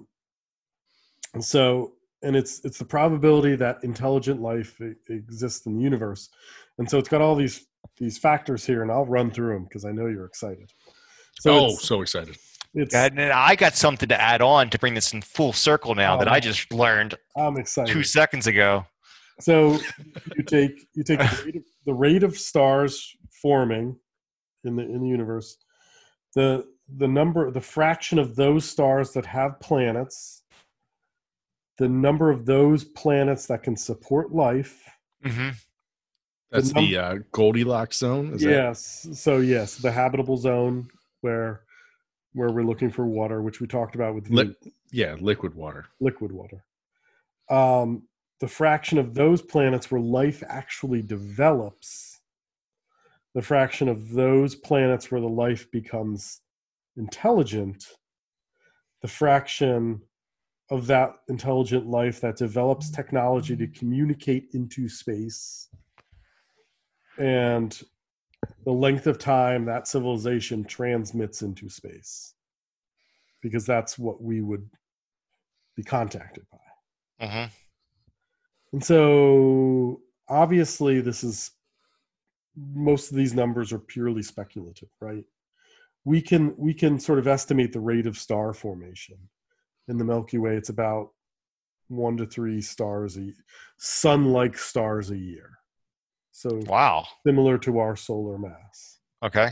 Speaker 7: it's the probability that intelligent life exists in the universe. And so it's got all these factors here, and I'll run through them because I know you're excited.
Speaker 5: So excited.
Speaker 6: And I got something to add on to bring this in full circle now that I just learned
Speaker 7: I'm excited
Speaker 6: 2 seconds ago.
Speaker 7: So you take the rate of stars forming in the universe, the fraction of those stars that have planets, the number of those planets that can support life.
Speaker 6: Mm-hmm.
Speaker 5: That's the Goldilocks zone. Is
Speaker 7: yes. So yes, the habitable zone where we're looking for water, which we talked about with
Speaker 5: liquid water.
Speaker 7: Liquid water. The fraction of those planets where life actually develops, the fraction of those planets where the life becomes intelligent, the fraction of that intelligent life that develops technology to communicate into space, and the length of time that civilization transmits into space, because that's what we would be contacted by.
Speaker 6: Mm-hmm.
Speaker 7: And so obviously most of these numbers are purely speculative, right? We can sort of estimate the rate of star formation. In the Milky Way, it's about 1 to 3 stars sun-like stars a year. So
Speaker 6: wow,
Speaker 7: similar to our solar mass.
Speaker 6: Okay.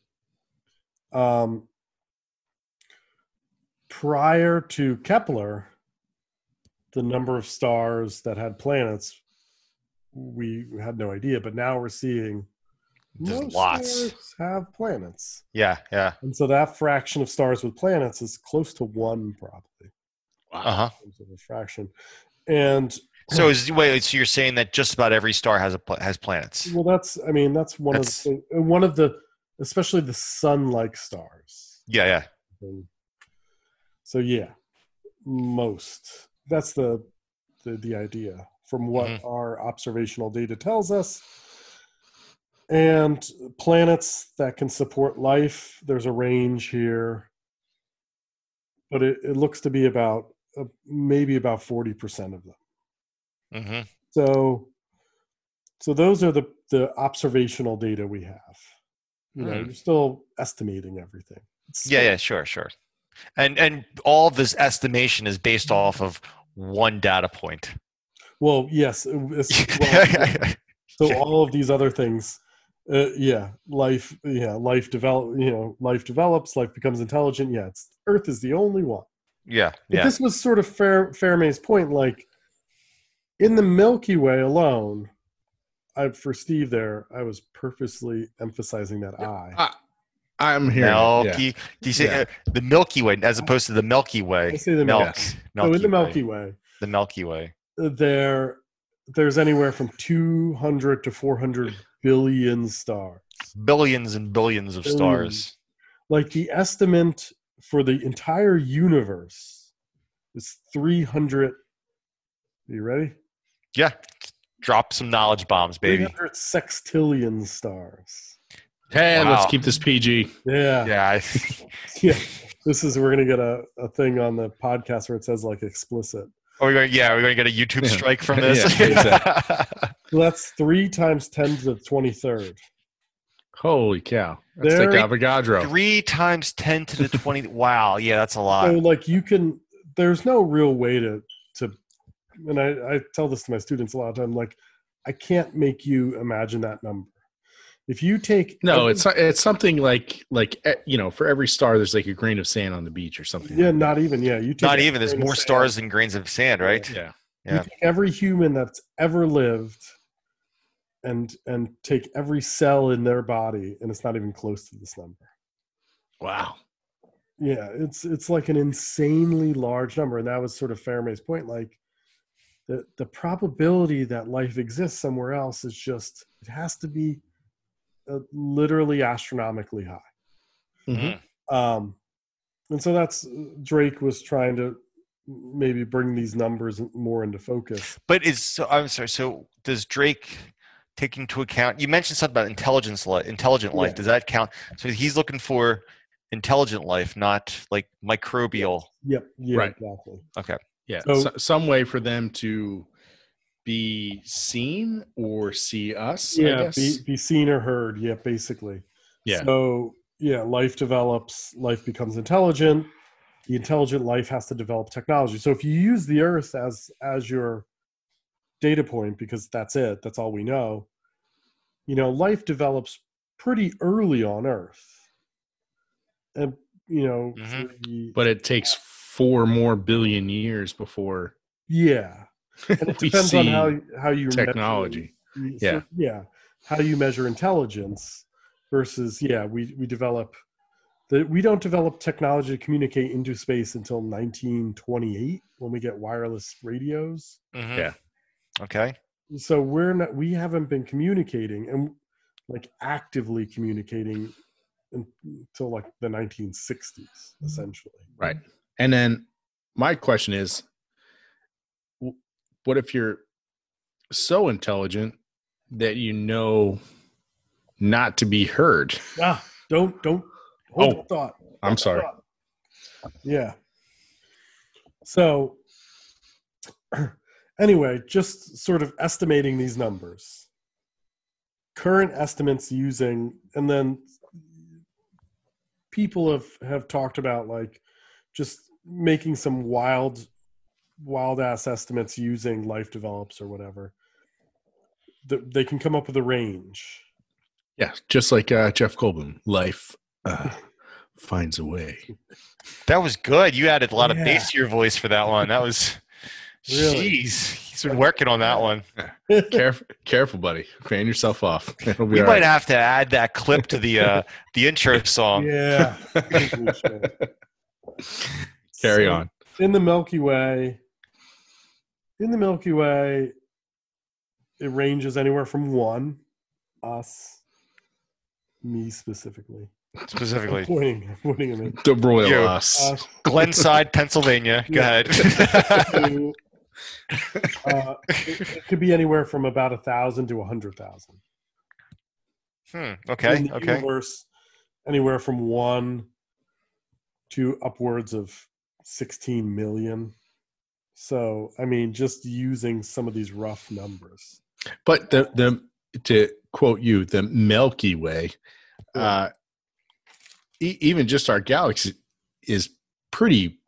Speaker 7: Prior to Kepler, the number of stars that had planets, we had no idea, but now we're seeing
Speaker 6: There's
Speaker 7: most
Speaker 6: lots.
Speaker 7: stars have planets.
Speaker 6: Yeah.
Speaker 7: And so that fraction of stars with planets is close to 1, probably.
Speaker 6: Uh-huh.
Speaker 7: In terms of a fraction. And
Speaker 6: So so you're saying that just about every star has planets?
Speaker 7: well, that's one of the especially the sun-like stars.
Speaker 6: Yeah.
Speaker 7: So yeah, most. That's the idea from what our observational data tells us. And planets that can support life, there's a range here, but it looks to be about maybe about 40% of them.
Speaker 6: Mm-hmm.
Speaker 7: So those are the observational data we have. You're still estimating everything.
Speaker 6: Yeah, sure. And all of this estimation is based off of one data point.
Speaker 7: Well, yes. So all of these other things, life develops, life becomes intelligent. Yeah, Earth is the only one.
Speaker 6: Yeah.
Speaker 7: But this was sort of Faramay's point. Like in the Milky Way alone, for Steve there, I was purposely emphasizing that
Speaker 5: I'm hearing
Speaker 6: Milky. Do you say the Milky Way as opposed to the Milky Way?
Speaker 7: I say the
Speaker 6: Milky.
Speaker 7: So in the Milky Way,
Speaker 6: the Milky Way,
Speaker 7: there's anywhere from 200 to 400 billion stars.
Speaker 6: Billions and billions of stars.
Speaker 7: Like the estimate for the entire universe is 300. Are you ready?
Speaker 6: Yeah. Drop some knowledge bombs, baby.
Speaker 7: 300 sextillion stars.
Speaker 5: Hey, let's keep this PG.
Speaker 7: Yeah.
Speaker 6: Yeah.
Speaker 7: Yeah. We're going to get a thing on the podcast where it says like explicit.
Speaker 6: We're going to get a YouTube strike from this.
Speaker 5: Yeah, exactly.
Speaker 7: So that's 3 times 10 to the 23rd.
Speaker 5: Holy cow. That's like Avogadro.
Speaker 6: 3 times 10 to the 20. Wow. Yeah, that's a lot.
Speaker 7: So like there's no real way to, and I tell this to my students a lot of time, like, I can't make you imagine that number. If you take
Speaker 5: it's something like for every star there's like a grain of sand on the beach or something.
Speaker 7: Yeah, not even. Yeah, you take
Speaker 6: not even. There's more stars than grains of sand, right?
Speaker 5: Yeah.
Speaker 7: You take every human that's ever lived, and take every cell in their body, and it's not even close to this number.
Speaker 5: Wow.
Speaker 7: Yeah, it's like an insanely large number, and that was sort of Faramay's point. Like the probability that life exists somewhere else is just, it has to be literally astronomically high.
Speaker 5: Mm-hmm.
Speaker 7: And so that's, Drake was trying to maybe bring these numbers more into focus.
Speaker 6: But I'm sorry. So does Drake take into account? You mentioned something about intelligent life. Does that count? So he's looking for intelligent life, not like microbial.
Speaker 7: Yep. Yeah.
Speaker 5: Right.
Speaker 7: Exactly.
Speaker 6: Okay.
Speaker 5: Yeah.
Speaker 7: So,
Speaker 5: some way for them to be seen or see us.
Speaker 7: Yeah.
Speaker 5: I guess.
Speaker 7: Be seen or heard. Yeah. Basically.
Speaker 5: Yeah.
Speaker 7: So yeah, life develops. Life becomes intelligent. The intelligent life has to develop technology. So if you use the Earth as your data point, because that's it, that's all we know, life develops pretty early on Earth. And
Speaker 6: Mhm.
Speaker 5: But it takes 4 more billion years before
Speaker 7: yeah, and it
Speaker 5: we
Speaker 7: depends on
Speaker 5: see
Speaker 7: how you
Speaker 5: technology.
Speaker 7: measure, how you measure intelligence versus we develop we don't develop technology to communicate into space until 1928 when we get wireless radios.
Speaker 6: Mhm.
Speaker 5: Yeah.
Speaker 6: Okay.
Speaker 7: So we haven't been communicating and like actively communicating until like the 1960s, essentially.
Speaker 5: Right. And then my question is, what if you're so intelligent that you know not to be heard?
Speaker 7: Don't hold the thought.
Speaker 5: I'm sorry.
Speaker 7: Yeah. So anyway, just sort of estimating these numbers. Current estimates using, and then people have talked about like just making some wild ass estimates using Life Develops or whatever. They can come up with a range.
Speaker 5: Yeah, just like Jeff Goldblum, life finds a way.
Speaker 6: That was good. You added a lot of
Speaker 7: Yeah.
Speaker 6: bass to your voice for that one. That was,
Speaker 7: Really?
Speaker 6: jeez. He's been working on that one.
Speaker 5: Careful, buddy. Fan yourself off. It'll be
Speaker 6: We
Speaker 5: all
Speaker 6: might
Speaker 5: right.
Speaker 6: have to add that clip to the intro song.
Speaker 7: Yeah.
Speaker 5: Carry
Speaker 7: So,
Speaker 5: on.
Speaker 7: in the Milky Way, it ranges anywhere from 1, us, me specifically.
Speaker 6: Specifically,
Speaker 7: I'm pointing at me.
Speaker 5: The royal
Speaker 6: You.
Speaker 5: us.
Speaker 6: Glenside, Pennsylvania. Go
Speaker 7: Yeah.
Speaker 6: ahead.
Speaker 7: To, it could be anywhere from about 1,000 to 100,000.
Speaker 6: Okay.
Speaker 7: In the
Speaker 6: Okay.
Speaker 7: universe, anywhere from 1 to upwards of 16 million. So, I mean, just using some of these rough numbers.
Speaker 5: But the to quote you, the Milky Way, even just our galaxy is pretty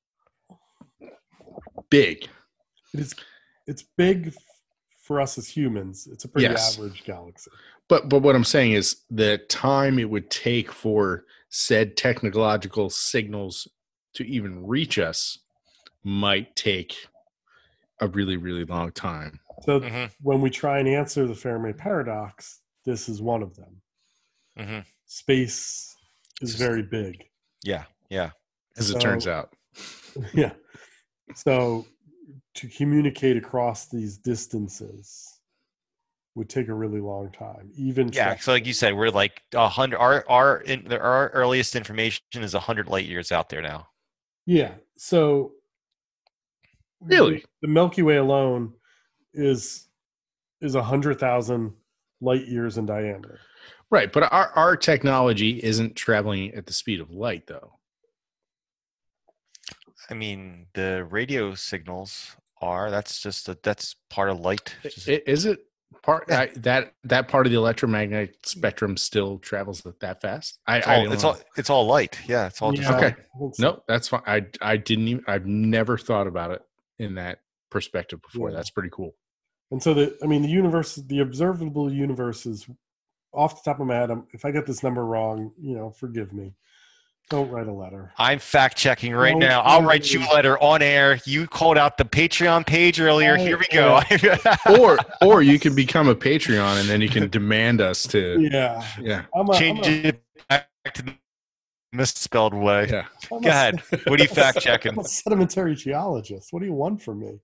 Speaker 5: big.
Speaker 7: It's big for us as humans. It's a pretty
Speaker 5: Yes.
Speaker 7: average galaxy.
Speaker 5: But what I'm saying is the time it would take for said technological signals to even reach us might take a really, really long time.
Speaker 7: So
Speaker 6: Mhm.
Speaker 7: when we try and answer the Fermi paradox, this is one of them.
Speaker 6: Mhm.
Speaker 7: Space is very big.
Speaker 6: Yeah. Yeah.
Speaker 5: As
Speaker 7: So-
Speaker 5: it turns out.
Speaker 7: Yeah. So to communicate across these distances would take a really long time. Even
Speaker 6: Yeah. So, like you said, we're like 100. Our earliest information is 100 light years out there now.
Speaker 7: yeah. So
Speaker 5: Really?
Speaker 7: the Milky Way alone is 100,000 light years in diameter.
Speaker 5: Right. But our technology isn't traveling at the speed of light, though.
Speaker 6: I mean, the radio signals are. That's part of light.
Speaker 5: Is it part
Speaker 6: Yeah.
Speaker 5: that part of the electromagnetic spectrum still travels that fast? I don't know.
Speaker 6: It's all light. Yeah. It's all just
Speaker 7: Yeah,
Speaker 5: Okay.
Speaker 7: I think so.
Speaker 5: No, that's fine. I didn't even. I've never thought about it in that perspective before.
Speaker 7: Yeah.
Speaker 5: That's pretty cool.
Speaker 7: And so the universe, the observable universe is, off the top of my head, if I get this number wrong, forgive me. Don't write a letter.
Speaker 6: I'm fact checking right
Speaker 7: No,
Speaker 6: now. I'll
Speaker 7: no.
Speaker 6: write you a letter on air. You called out the Patreon page earlier. Here we go.
Speaker 5: Or you can become a Patreon and then you can demand us to.
Speaker 7: Yeah.
Speaker 5: Yeah.
Speaker 6: Change it back to the misspelled way.
Speaker 5: Yeah.
Speaker 7: Go
Speaker 6: Go ahead. What are you fact checking?
Speaker 7: I'm a sedimentary geologist. What do you want from me?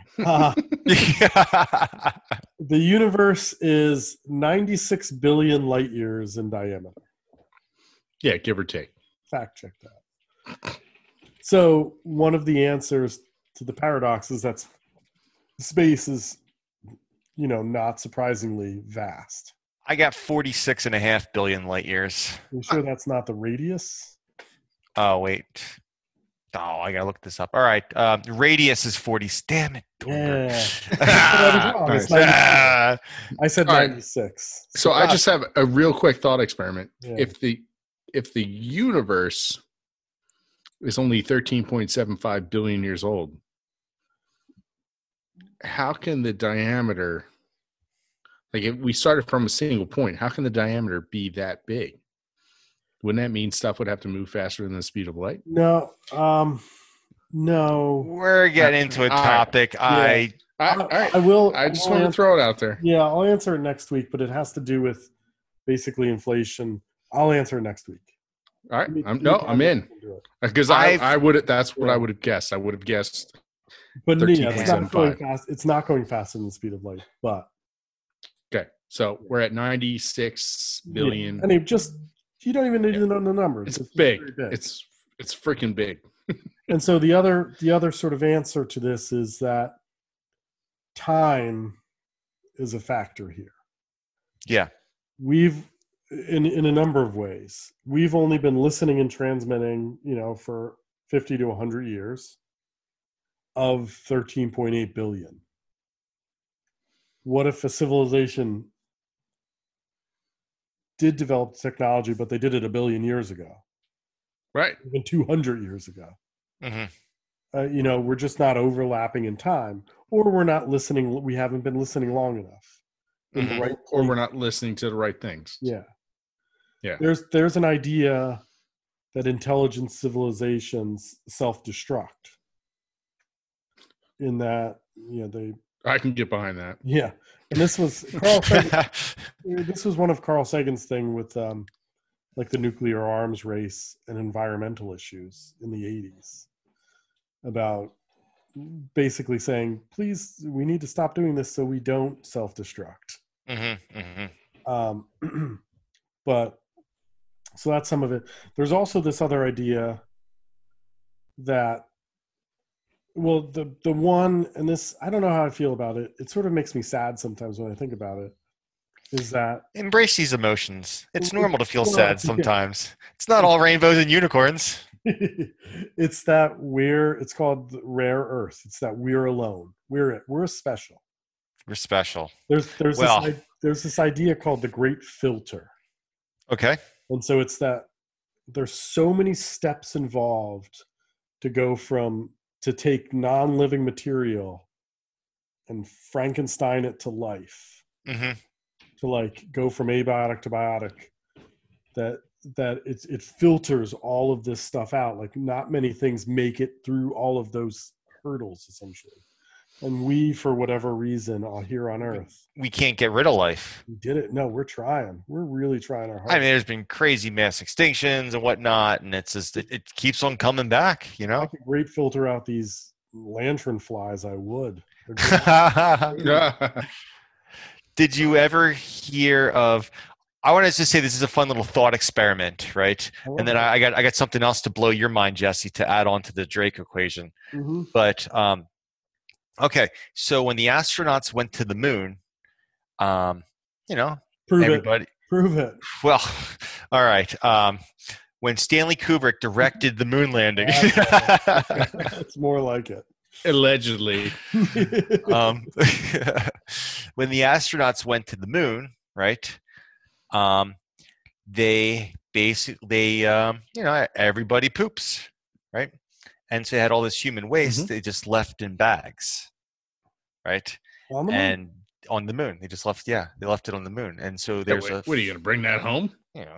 Speaker 7: The universe is 96 billion light years in diameter.
Speaker 5: Yeah, give or take.
Speaker 7: Fact check that. So one of the answers to the paradox is that space is, not surprisingly vast.
Speaker 6: I got 46.5 billion light years.
Speaker 7: Are you sure that's not the radius?
Speaker 6: Oh, wait. Oh, I got to look this up. All right. Radius is 40. Damn it.
Speaker 7: Yeah.
Speaker 6: Ah,
Speaker 7: It's
Speaker 5: nice.
Speaker 7: 96.
Speaker 6: ah.
Speaker 7: I said
Speaker 5: All right.
Speaker 7: 96.
Speaker 5: So I just have a real quick thought experiment.
Speaker 7: Yeah.
Speaker 5: If the universe is only 13.75 billion years old, how can the diameter, like if we started from a single point, how can the diameter be that big? Wouldn't that mean stuff would have to move faster than the speed of light?
Speaker 7: No, no.
Speaker 6: We're getting into a topic.
Speaker 5: I
Speaker 7: will.
Speaker 5: I just want to throw it out there.
Speaker 7: Yeah, I'll answer it next week, but it has to do with basically inflation. I'll answer it next week.
Speaker 5: All right. I'm in. Because I would. That's what I would have guessed. I would have guessed.
Speaker 7: But yeah, it's not going
Speaker 5: 13.75.
Speaker 7: fast. It's not going faster than the speed of light. But
Speaker 5: Okay. So we're at 96 billion.
Speaker 7: Yeah. And you don't even need to know the numbers.
Speaker 5: It's big.
Speaker 7: very big.
Speaker 5: It's freaking big.
Speaker 7: And so the other sort of answer to this is that time is a factor here.
Speaker 6: Yeah.
Speaker 7: We've in a number of ways. We've only been listening and transmitting, for 50 to 100 years of 13.8 billion. What if a civilization did develop technology, but they did it 1 billion years ago?
Speaker 5: Right.
Speaker 7: Even 200 years ago.
Speaker 6: Mm-hmm.
Speaker 7: We're just not overlapping in time, or we're not listening. We haven't been listening long enough. In the right
Speaker 5: Or we're not listening to the right things.
Speaker 7: Yeah.
Speaker 5: Yeah.
Speaker 7: There's an idea that intelligent civilizations self-destruct. In that, they.
Speaker 5: I can get behind that.
Speaker 7: Yeah, and this was Carl Sagan. This was one of Carl Sagan's thing with like the nuclear arms race and environmental issues in the 80s, about basically saying, please, we need to stop doing this so we don't self-destruct. But so that's some of it. There's also this other idea that, well, the one, and this, I don't know how I feel about it. It sort of makes me sad sometimes when I think about it, is that
Speaker 6: Embrace these emotions. It's normal to feel sad sometimes. It's not all rainbows and unicorns.
Speaker 7: It's that it's called rare earth. It's that we're alone. We're special.
Speaker 6: We're special.
Speaker 7: There's this idea called the great filter.
Speaker 6: Okay.
Speaker 7: And so it's that there's so many steps involved to take non-living material and Frankenstein it to life.
Speaker 6: Mm-hmm.
Speaker 7: To like go from abiotic to biotic, that it filters all of this stuff out. Like not many things make it through all of those hurdles essentially. And we, for whatever reason, are here on Earth.
Speaker 6: We can't get rid of life.
Speaker 7: We did it. No, we're trying. We're really trying our hardest.
Speaker 6: I mean, there's been crazy mass extinctions and whatnot, and it's just it keeps on coming back.
Speaker 7: If I could great filter out these lantern flies, I would.
Speaker 6: Did you ever hear of? I want to just say this is a fun little thought experiment, right? And then I got something else to blow your mind, Jesse, to add on to the Drake equation.
Speaker 7: Mm-hmm.
Speaker 6: But okay, so when the astronauts went to the moon,
Speaker 7: Prove it.
Speaker 6: Well, all right. When Stanley Kubrick directed the moon landing,
Speaker 7: It's more like it.
Speaker 5: Allegedly.
Speaker 6: when the astronauts went to the moon, right? They basically, everybody poops, right? And so they had all this human waste. They just left in bags, right?
Speaker 7: On the moon?
Speaker 6: And on the moon, they left it on the moon. And so there's
Speaker 5: what are you going to bring that home?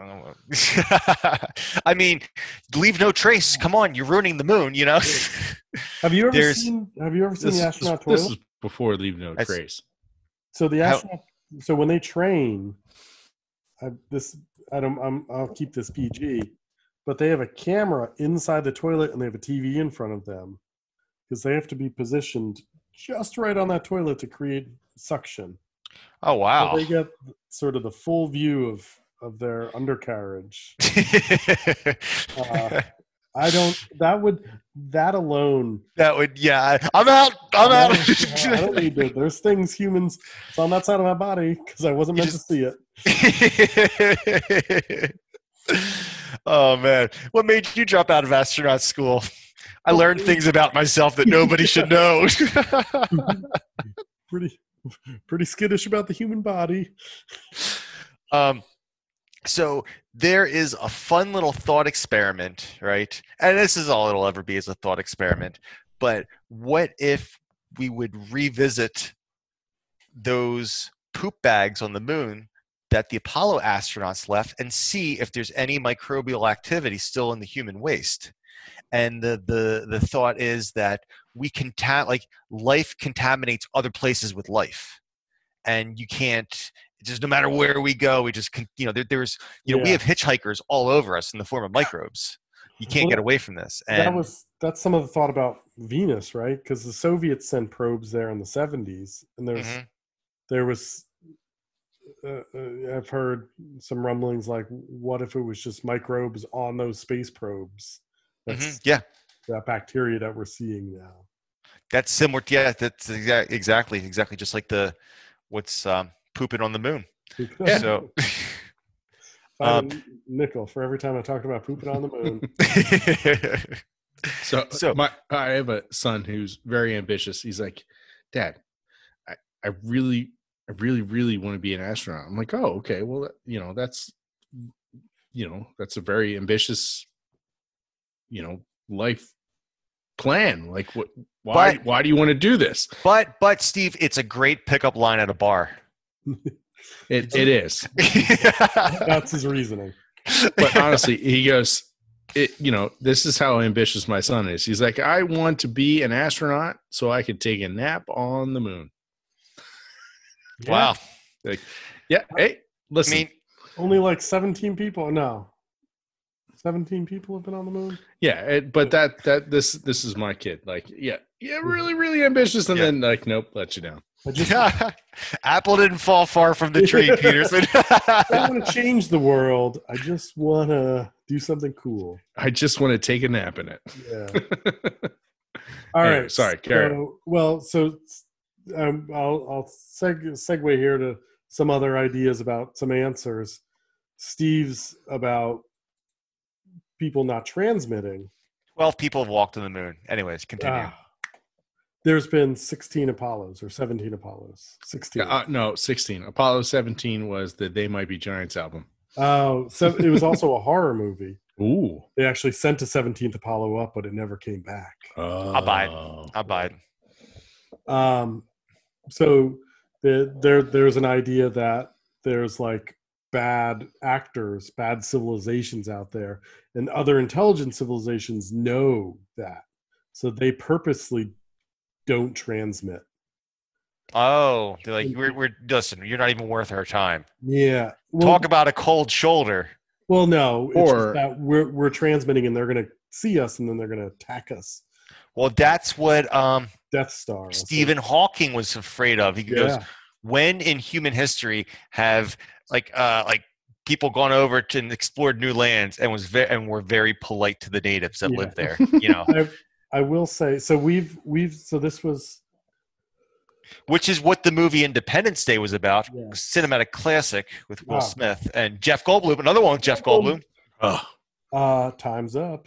Speaker 6: I mean, leave no trace. Come on, you're ruining the moon.
Speaker 7: Have you ever seen the astronaut toilet?
Speaker 5: This is before Leave No Trace.
Speaker 7: So the astronaut. So when they train, I'll keep this PG, but they have a camera inside the toilet and they have a TV in front of them because they have to be positioned just right on that toilet to create suction.
Speaker 6: Oh wow!
Speaker 7: So they get sort of the full view of their undercarriage. That alone.
Speaker 6: I'm out.
Speaker 7: I don't need to. There's things humans. It's on that side of my body because I wasn't meant to see
Speaker 6: it. Oh man, what made you drop out of astronaut school? I learned things about myself that nobody should know.
Speaker 7: Pretty skittish about the human body.
Speaker 6: So there is a fun little thought experiment, right? And this is all it'll ever be, is a thought experiment. But what if we would revisit those poop bags on the moon that the Apollo astronauts left and see if there's any microbial activity still in the human waste. And the thought is that like life contaminates other places with life, and you can't. Just no matter where we go, we just we have hitchhikers all over us in the form of microbes. You can't get away from this. And
Speaker 7: that's some of the thought about Venus, right? Because the Soviets sent probes there in the 70s, and there was I've heard some rumblings like, what if it was just microbes on those space probes? That's that bacteria that we're seeing now.
Speaker 6: That's similar. Yeah, that's exactly just like what's pooping on the moon.
Speaker 7: Yeah.
Speaker 6: So
Speaker 7: nickel for every time I talked about pooping on the moon.
Speaker 5: So I have a son who's very ambitious. He's like, Dad, I really want to be an astronaut. I'm like, oh, okay. Well, that's a very ambitious, life plan. Like, why do you want to do this?
Speaker 6: But Steve, it's a great pickup line at a bar.
Speaker 5: It is.
Speaker 7: That's his reasoning.
Speaker 5: But honestly, he goes, this is how ambitious my son is. He's like, I want to be an astronaut so I could take a nap on the moon.
Speaker 7: Yeah.
Speaker 6: Wow.
Speaker 5: Like, yeah. Hey, listen.
Speaker 6: I mean,
Speaker 7: only like 17 people. No, 17 people have been on the moon.
Speaker 5: Yeah, but this is my kid. Like, really, really ambitious, and then like, nope, let you down.
Speaker 6: Apple didn't fall far from the tree, Peterson.
Speaker 7: I don't want to change the world. I just want to do something cool.
Speaker 5: I just want to take a nap in it.
Speaker 7: Yeah. All right.
Speaker 5: Sorry, Karen.
Speaker 7: I'll segue here to some other ideas about some answers. Steve's about people not transmitting.
Speaker 6: 12 people have walked on the moon. Anyways, continue.
Speaker 7: There's been 16 Apollos or 17 Apollos. 16.
Speaker 5: No, 16. Apollo 17 was the They Might Be Giants album.
Speaker 7: Oh, so it was also a horror movie.
Speaker 5: Ooh.
Speaker 7: They actually sent a 17th Apollo up, but it never came back.
Speaker 6: I'll buy it.
Speaker 7: So there's an idea that there's like bad actors, bad civilizations out there, and other intelligent civilizations know that. So they purposely don't transmit.
Speaker 6: Oh, they're like, we're listen, you're not even worth our time.
Speaker 7: Yeah. Well,
Speaker 6: talk about a cold shoulder.
Speaker 7: Well, no, it's just that we're transmitting and they're going to see us and then they're going to attack us.
Speaker 6: Well, that's what
Speaker 7: Death Star.
Speaker 6: Stephen Hawking was afraid of. He goes, when in human history have like people gone over to and explored new lands and were very polite to the natives that lived there,
Speaker 7: I will say, so so this was,
Speaker 6: which is what the movie Independence Day was about. Yeah. Cinematic classic with Will Smith and Jeff Goldblum. Another one with Jeff Goldblum.
Speaker 7: Time's up.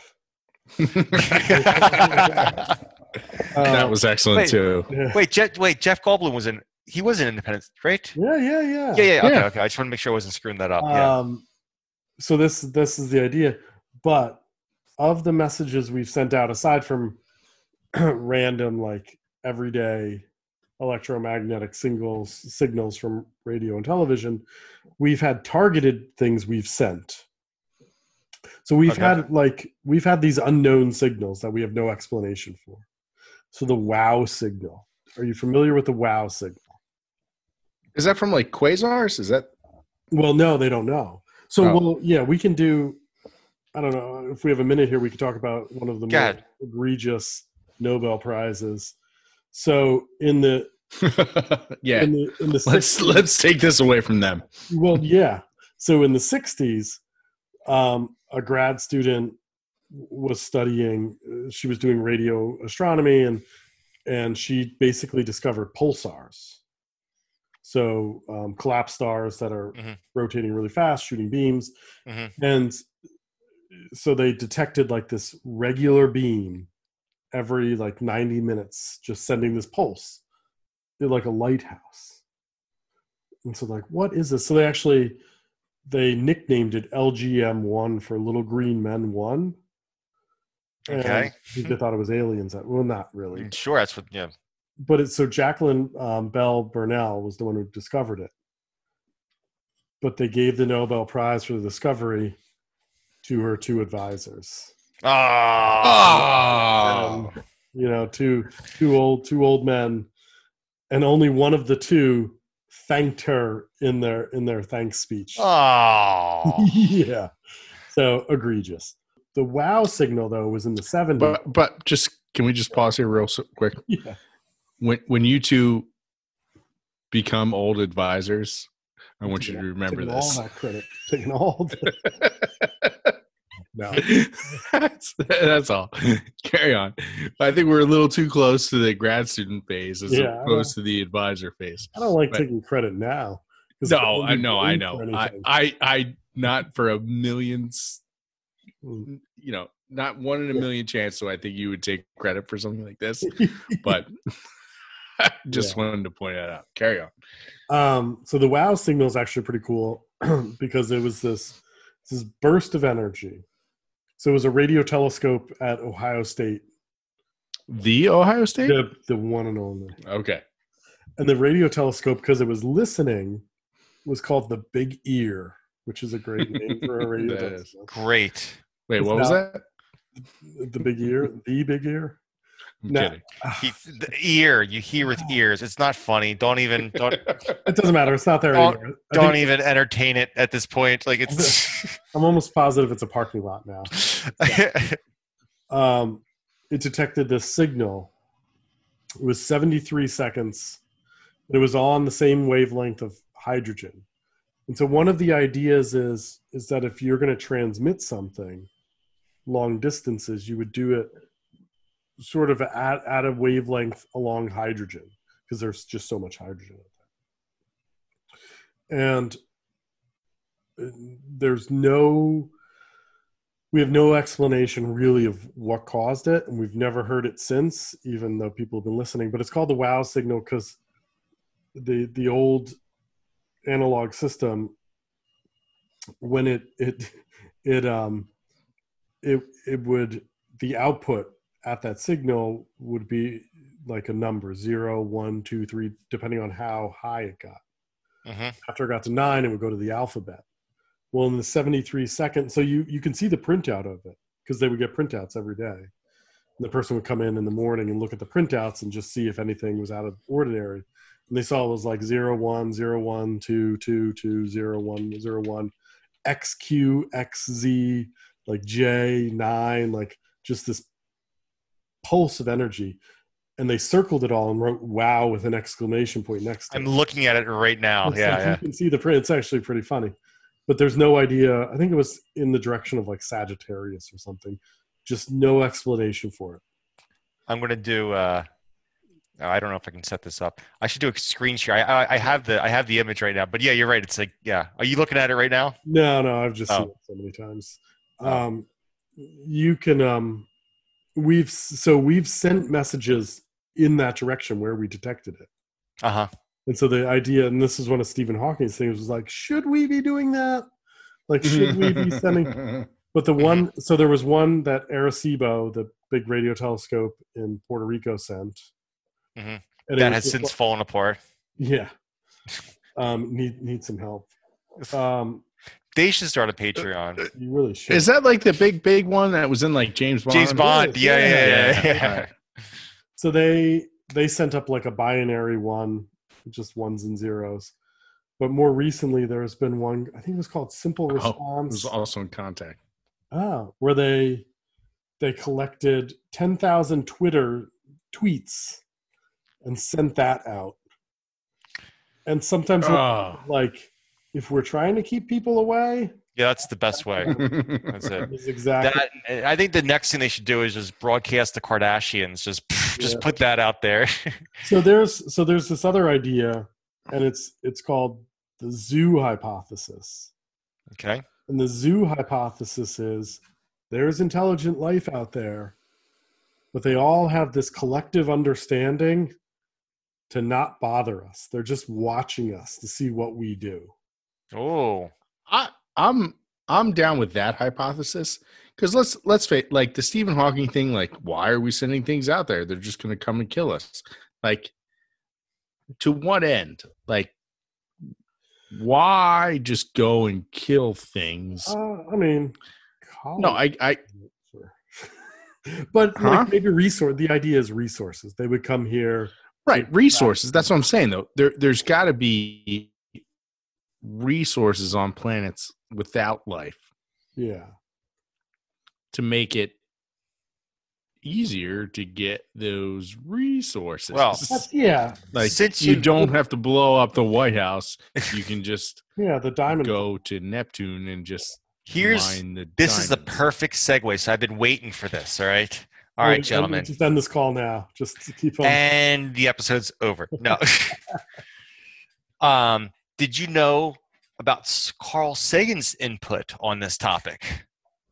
Speaker 5: That was excellent too.
Speaker 6: Wait, Jeff Goldblum was in Independence, right?
Speaker 7: Yeah.
Speaker 6: Okay. I just want to make sure I wasn't screwing that up.
Speaker 7: So this is the idea, but of the messages we've sent out, aside from random, like everyday electromagnetic signals from radio and television, we've had targeted things we've sent. So we've had these unknown signals that we have no explanation for. So the WOW signal. Are you familiar with the WOW signal?
Speaker 5: Is that from like quasars? Is that?
Speaker 7: Well, no, they don't know. So, we can do. I don't know if we have a minute here. We could talk about one of the more egregious Nobel prizes. So in the in the
Speaker 5: let's take this away from them.
Speaker 7: Well, yeah. So in the 60s, a grad student was studying. She was doing radio astronomy, and she basically discovered pulsars. So collapsed stars that are rotating really fast, shooting beams, and so they detected like this regular beam every like 90 minutes, just sending this pulse. They're like a lighthouse. And so like, what is this? So they nicknamed it LGM-1 for Little Green Men 1.
Speaker 6: Okay.
Speaker 7: They thought it was aliens. Well, not really.
Speaker 6: Sure, that's what, yeah.
Speaker 7: But so Jacqueline Bell Burnell was the one who discovered it. but they gave the Nobel Prize for the discovery to her 2 advisors.
Speaker 6: Oh.
Speaker 7: Two old men, and only one of the 2 thanked her in their thanks speech.
Speaker 6: Oh.
Speaker 7: Yeah, so egregious. The wow signal though was in the 70s.
Speaker 5: But can we just pause here real quick?
Speaker 7: Yeah.
Speaker 5: When you 2 become old advisors, I want you to remember
Speaker 7: taking
Speaker 5: this.
Speaker 7: all that credit, taking all the no.
Speaker 5: That's all. Carry on. I think we're a little too close to the grad student phase as opposed to the advisor phase.
Speaker 7: I don't like taking credit now.
Speaker 5: No, I know. I not for a millions, not 1 in a million chance. So I think you would take credit for something like this, but I just wanted to point that out. Carry on.
Speaker 7: So the wow signal is actually pretty cool because it was this burst of energy. So it was a radio telescope at Ohio State.
Speaker 5: The Ohio State?
Speaker 7: The one and only.
Speaker 5: Okay.
Speaker 7: And the radio telescope, because it was listening, was called the Big Ear, which is a great name for a radio telescope.
Speaker 6: Great.
Speaker 5: Wait, what was that?
Speaker 7: The Big Ear? The Big Ear?
Speaker 5: I'm kidding.
Speaker 6: The ear, you hear with ears. It's not funny. Don't.
Speaker 7: It doesn't matter. It's not there anymore.
Speaker 6: Don't even entertain it at this point. Like it's.
Speaker 7: I'm almost positive it's a parking lot now. It detected this signal. It was 73 seconds. It was on the same wavelength of hydrogen. And so one of the ideas is that if you're going to transmit something long distances, you would do it sort of at a wavelength along hydrogen because there's just so much hydrogen out there. And we have no explanation really of what caused it, and we've never heard it since, even though people have been listening. But it's called the wow signal because the old analog system, when it would, the output at that signal would be like a number 0, 1, 2, 3, depending on how high it got.
Speaker 6: Mm-hmm.
Speaker 7: After it got to 9, it would go to the alphabet. Well, in the 73 seconds, so you can see the printout of it because they would get printouts every day. And the person would come in the morning and look at the printouts and just see if anything was out of ordinary. And they saw it was like 0, 1, 0, 1, 2, 2, 2, 0, 1, 0, 1, XQ, XZ, like J, 9, like just this pulse of energy. And they circled it all and wrote wow with an exclamation point next to it.
Speaker 6: I'm looking at it right now. Yeah.
Speaker 7: You can see the print. It's actually pretty funny. But there's no idea. I think it was in the direction of like Sagittarius or something. Just no explanation for it.
Speaker 6: I'm going to do I don't know if I can set this up. I should do a screen share. I have the image right now. But yeah, you're right. It's like, yeah. Are you looking at it right now?
Speaker 7: No, I've just seen it so many times. You can we've sent messages in that direction where we detected it.
Speaker 6: Uh-huh.
Speaker 7: And so the idea, and this is one of Stephen Hawking's things, was like, should we be doing that? Like, should we be sending? But so there was one that Arecibo, the big radio telescope in Puerto Rico, sent.
Speaker 6: Mm-hmm. And that has since fallen apart.
Speaker 7: Yeah. Need some help.
Speaker 6: They should start a Patreon.
Speaker 7: You really should.
Speaker 5: Is that like the big one that was in like James Bond?
Speaker 6: James Bond. Yeah.
Speaker 5: Right.
Speaker 7: So they sent up like a binary one, just ones and zeros. But more recently, there has been one, I think it was called Simple Response.
Speaker 5: It was also in Contact.
Speaker 7: Where they collected 10,000 Twitter tweets and sent that out. And sometimes, like, if we're trying to keep people away.
Speaker 6: Yeah, that's the best way. That's it.
Speaker 7: Exactly.
Speaker 6: I think the next thing they should do is just broadcast the Kardashians. Just put that out there.
Speaker 7: So there's this other idea, and it's called the zoo hypothesis.
Speaker 6: Okay.
Speaker 7: And the zoo hypothesis is there's intelligent life out there, but they all have this collective understanding to not bother us. They're just watching us to see what we do.
Speaker 6: Oh.
Speaker 5: I'm down with that hypothesis because let's face, like the Stephen Hawking thing, like why are we sending things out there? They're just going to come and kill us. Like, to what end? Like, Why just go and kill things?
Speaker 7: I mean,
Speaker 5: No, I
Speaker 7: sure. But
Speaker 5: Huh?
Speaker 7: like maybe the idea is resources. They would come here.
Speaker 5: right, resources. That's what I'm saying though. There's got to be resources on planets without life
Speaker 7: Yeah.
Speaker 5: to make it easier to get those resources.
Speaker 6: Well,
Speaker 7: Yeah.
Speaker 5: like
Speaker 6: since
Speaker 5: you
Speaker 6: you-
Speaker 5: don't have to blow up the White House. You can just
Speaker 7: Yeah. The diamond.
Speaker 5: go to Neptune and just
Speaker 6: Here's
Speaker 5: mine the
Speaker 6: this is the
Speaker 5: diamonds.
Speaker 6: perfect segue. So I've been waiting for this. All right. All right, gentlemen.
Speaker 7: Just end this call now. Just to keep on.
Speaker 6: And the episode's over. No. Did you know about Carl Sagan's input on this topic?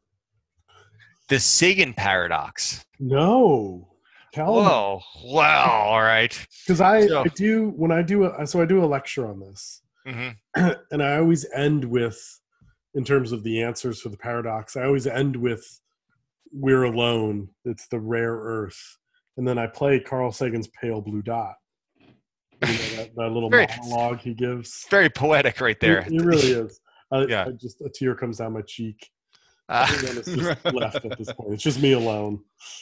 Speaker 6: The Sagan paradox.
Speaker 7: No. Tell me.
Speaker 6: Whoa. Wow. All right.
Speaker 7: Because
Speaker 6: So-
Speaker 7: I do when I do a lecture on this,
Speaker 6: hmm
Speaker 7: and I always end with, in terms of the answers for the paradox, I always end with "We're alone." It's the rare Earth, and then I play Carl Sagan's "Pale Blue Dot." You know, that little
Speaker 6: Very-
Speaker 7: monologue he gives.
Speaker 6: Very poetic right there.
Speaker 7: It really is.
Speaker 6: Yeah.
Speaker 7: I just a tear comes down my cheek.
Speaker 6: Uh,
Speaker 7: Everyone is just left at this point. It's just me alone.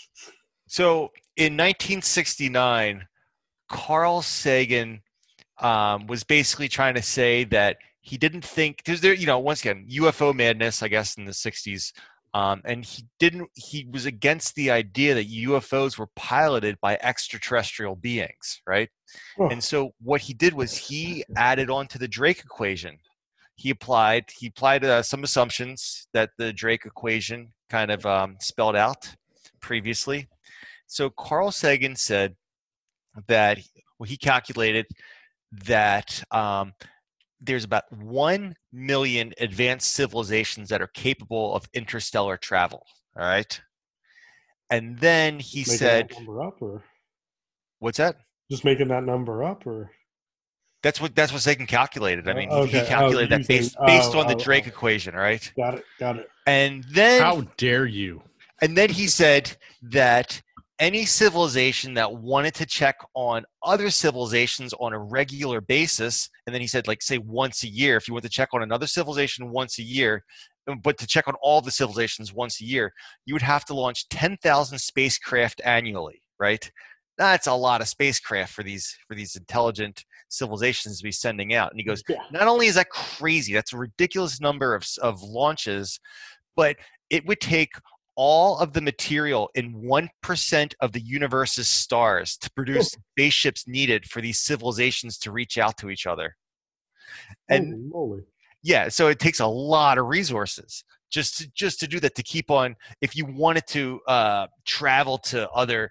Speaker 6: So in 1969, Carl Sagan was basically trying to say that he didn't think because there, once again, UFO madness, I guess, in the 60s, and he was against the idea that UFOs were piloted by extraterrestrial beings, right?
Speaker 7: Oh.
Speaker 6: And so what he did was he added on to the Drake equation. He applied some assumptions that the Drake equation kind of spelled out previously. So Carl Sagan said that he calculated that there's about 1 million advanced civilizations that are capable of interstellar travel. All right. And then he
Speaker 7: Making
Speaker 6: said,
Speaker 7: that number up, or
Speaker 6: what's that?
Speaker 7: just making that number up, or
Speaker 6: That's what Sagan calculated. I mean, he
Speaker 7: Okay.
Speaker 6: calculated that
Speaker 7: Using-
Speaker 6: based on the
Speaker 7: oh,
Speaker 6: Drake
Speaker 7: oh.
Speaker 6: equation, all right?
Speaker 7: got it.
Speaker 6: And then
Speaker 5: How dare you?
Speaker 6: And then he said that any civilization that wanted to check on other civilizations on a regular basis, and then he said, like, say once a year, if you want to check on another civilization once a year, but to check on all the civilizations once a year, you would have to launch 10,000 spacecraft annually, right? That's a lot of spacecraft for these intelligent civilizations to be sending out. And he goes,
Speaker 7: Yeah.
Speaker 6: not only is that crazy, that's a ridiculous number of launches, but it would take all of the material in 1% of the universe's stars to produce spaceships needed for these civilizations to reach out to each other. And
Speaker 7: Holy moly.
Speaker 6: yeah, so it takes a lot of resources just to do that, to keep on. If you wanted to travel to other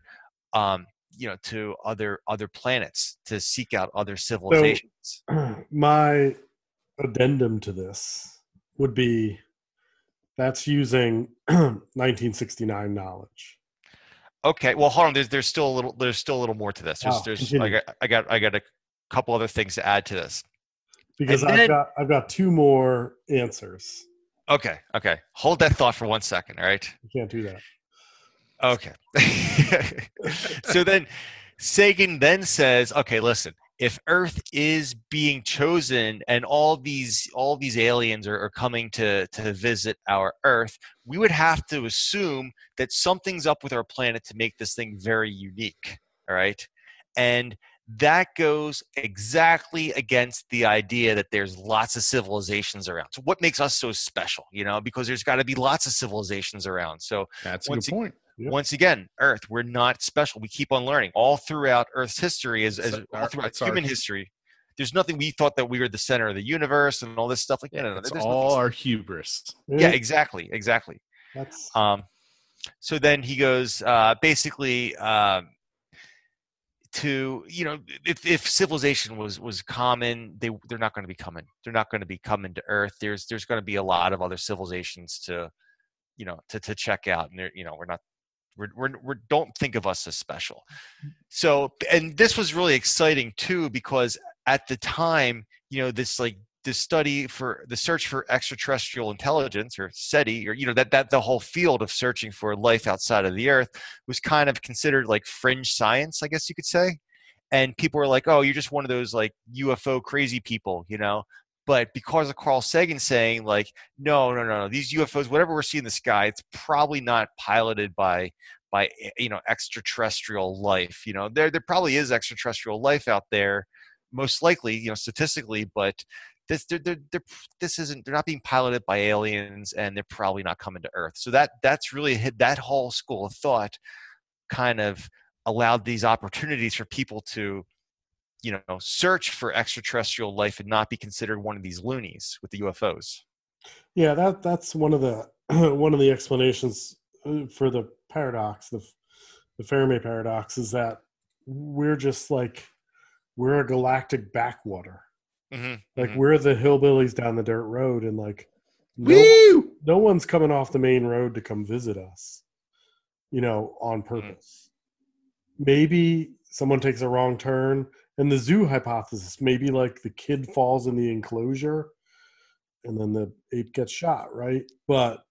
Speaker 6: to other planets to seek out other civilizations.
Speaker 7: My addendum to this would be that's using 1969 knowledge.
Speaker 6: Okay, well, hold on. There's still a little more to this. There's
Speaker 7: Continue.
Speaker 6: I got a couple other things to add to this.
Speaker 7: Because
Speaker 6: And then-
Speaker 7: I've got two more answers.
Speaker 6: Okay. Hold that thought for 1 second. All right.
Speaker 7: You can't do that.
Speaker 6: Okay. So then Sagan then says, okay, listen, if Earth is being chosen and all these aliens are coming to visit our Earth, we would have to assume that something's up with our planet to make this thing very unique. All right. And that goes exactly against the idea that there's lots of civilizations around. So what makes us so special? Because there's got to be lots of civilizations around. So
Speaker 5: That's a
Speaker 6: Once
Speaker 5: good point.
Speaker 7: Yep.
Speaker 6: once again, Earth, we're not special. We keep on learning all throughout Earth's history, as all throughout
Speaker 5: it's our-
Speaker 6: human history. There's nothing. We thought that we were the center of the universe and all this stuff. Like, no.
Speaker 5: It's
Speaker 6: There's
Speaker 5: all
Speaker 6: nothing-
Speaker 5: our hubris.
Speaker 6: yeah, exactly.
Speaker 7: That's
Speaker 6: So then he goes basically to if civilization was common, they're not going to be coming. They're not going to be coming to Earth. There's going to be a lot of other civilizations to check out, and we're not. We don't think of us as special. So, and this was really exciting too, because at the time, this study for the search for extraterrestrial intelligence, or SETI, or that the whole field of searching for life outside of the Earth was kind of considered like fringe science, I guess you could say. And people were like, "Oh, you're just one of those like UFO crazy people," But because of Carl Sagan saying like, no, these UFOs, whatever we're seeing in the sky, it's probably not piloted by extraterrestrial life. There probably is extraterrestrial life out there, most likely, statistically, but they're not being piloted by aliens, and they're probably not coming to Earth. So that's really that whole school of thought kind of allowed these opportunities for people to search for extraterrestrial life and not be considered one of these loonies with the UFOs.
Speaker 7: Yeah, that's one of the one of the explanations for the paradox, the Fermi paradox, is that we're just like, we're a galactic backwater. Like we're the hillbillies down the dirt road, and like no one's coming off the main road to come visit us, on purpose. Maybe someone takes a wrong turn. And the zoo hypothesis, maybe like the kid falls in the enclosure and then the ape gets shot, right? But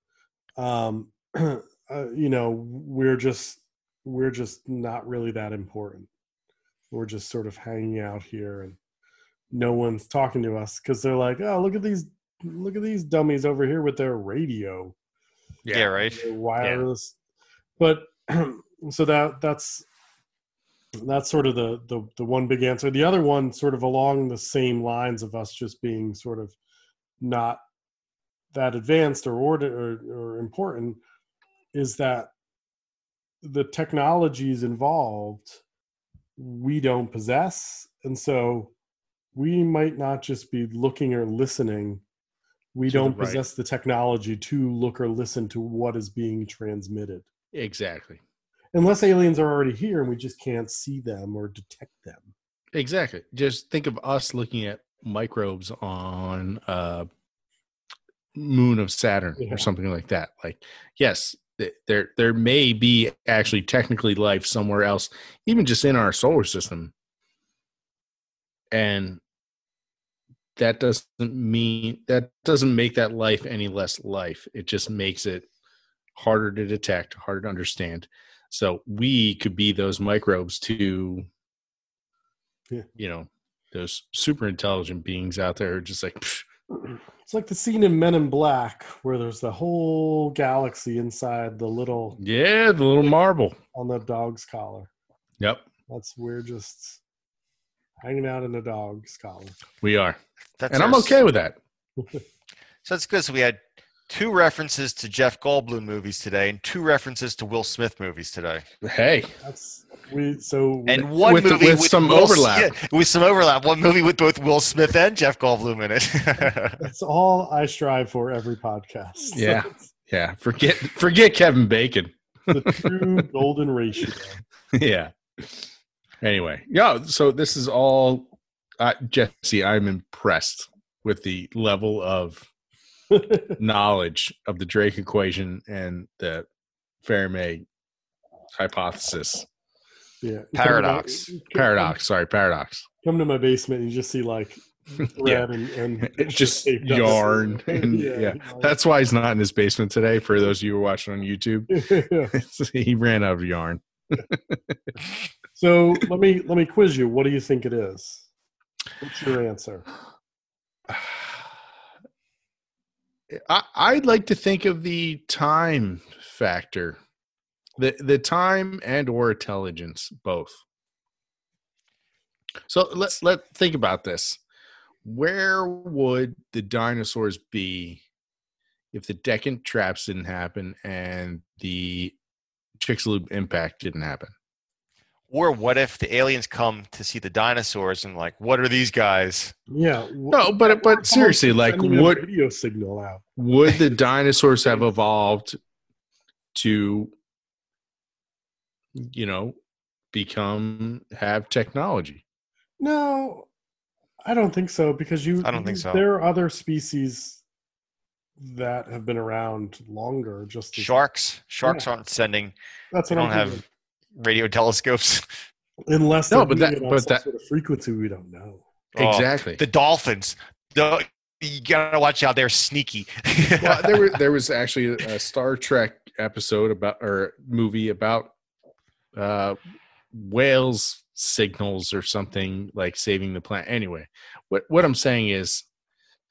Speaker 7: we're just not really that important. We're just sort of hanging out here, and no one's talking to us because they're like, oh, look at these dummies over here with their radio.
Speaker 6: Yeah, right.
Speaker 7: Their wireless. Yeah. But so that's sort of the one big answer. The other one, sort of along the same lines of us just being sort of not that advanced or important, is that the technologies involved we don't possess, and so we might not just be looking or listening. We don't possess the technology to look or listen to what is being transmitted.
Speaker 5: Exactly.
Speaker 7: Unless aliens are already here and we just can't see them or detect them.
Speaker 5: Exactly. Just think of us looking at microbes on moon of Saturn or something like that. Like, yes, there may be actually technically life somewhere else, even just in our solar system. And that doesn't make that life any less life. It just makes it harder to detect, harder to understand. So we could be those microbes to, those super intelligent beings out there, just like. Psh.
Speaker 7: It's like the scene in Men in Black where there's the whole galaxy inside the little.
Speaker 5: Yeah, the little marble
Speaker 7: on the dog's collar.
Speaker 5: Yep.
Speaker 7: We're just hanging out in the dog's collar.
Speaker 5: We are. And I'm okay with that.
Speaker 6: So it's good. So we had 2 references to Jeff Goldblum movies today and 2 references to Will Smith movies today.
Speaker 5: Hey.
Speaker 6: And one movie with some overlap. Yeah, with some overlap. One movie with both Will Smith and Jeff Goldblum in it.
Speaker 7: That's all I strive for every podcast.
Speaker 5: Yeah. Yeah. Forget Kevin Bacon.
Speaker 7: The true golden ratio.
Speaker 5: Yeah. Anyway. Yeah. So this is all Jesse, I'm impressed with the level of knowledge of the Drake equation and the Fermi hypothesis.
Speaker 7: Yeah.
Speaker 5: Paradox. Come
Speaker 7: to my basement and you just see like thread and
Speaker 5: just yarn. And that's why he's not in his basement today. For those of you who are watching on YouTube, he ran out of yarn.
Speaker 7: So let me quiz you. What do you think it is? What's your answer?
Speaker 5: I'd like to think of the time factor, the time and or intelligence, both. So let's think about this. Where would the dinosaurs be if the Deccan traps didn't happen and the Chicxulub impact didn't happen?
Speaker 6: Or what if the aliens come to see the dinosaurs and like, what are these guys?
Speaker 7: Yeah.
Speaker 5: No, but seriously, like, would
Speaker 7: radio signal out?
Speaker 5: Would the dinosaurs have evolved to, have technology?
Speaker 7: No, I don't think so, because
Speaker 6: I don't think so.
Speaker 7: There are other species that have been around longer. Just
Speaker 6: sharks aren't sending.
Speaker 7: That's what
Speaker 6: they don't have radio telescopes.
Speaker 7: Unless
Speaker 6: no,
Speaker 7: but that sort of frequency we don't know.
Speaker 5: Exactly.
Speaker 6: The dolphins. You gotta watch out. They're sneaky.
Speaker 5: Well, there was actually a Star Trek episode movie about whales signals or something, like saving the planet. Anyway, what I'm saying is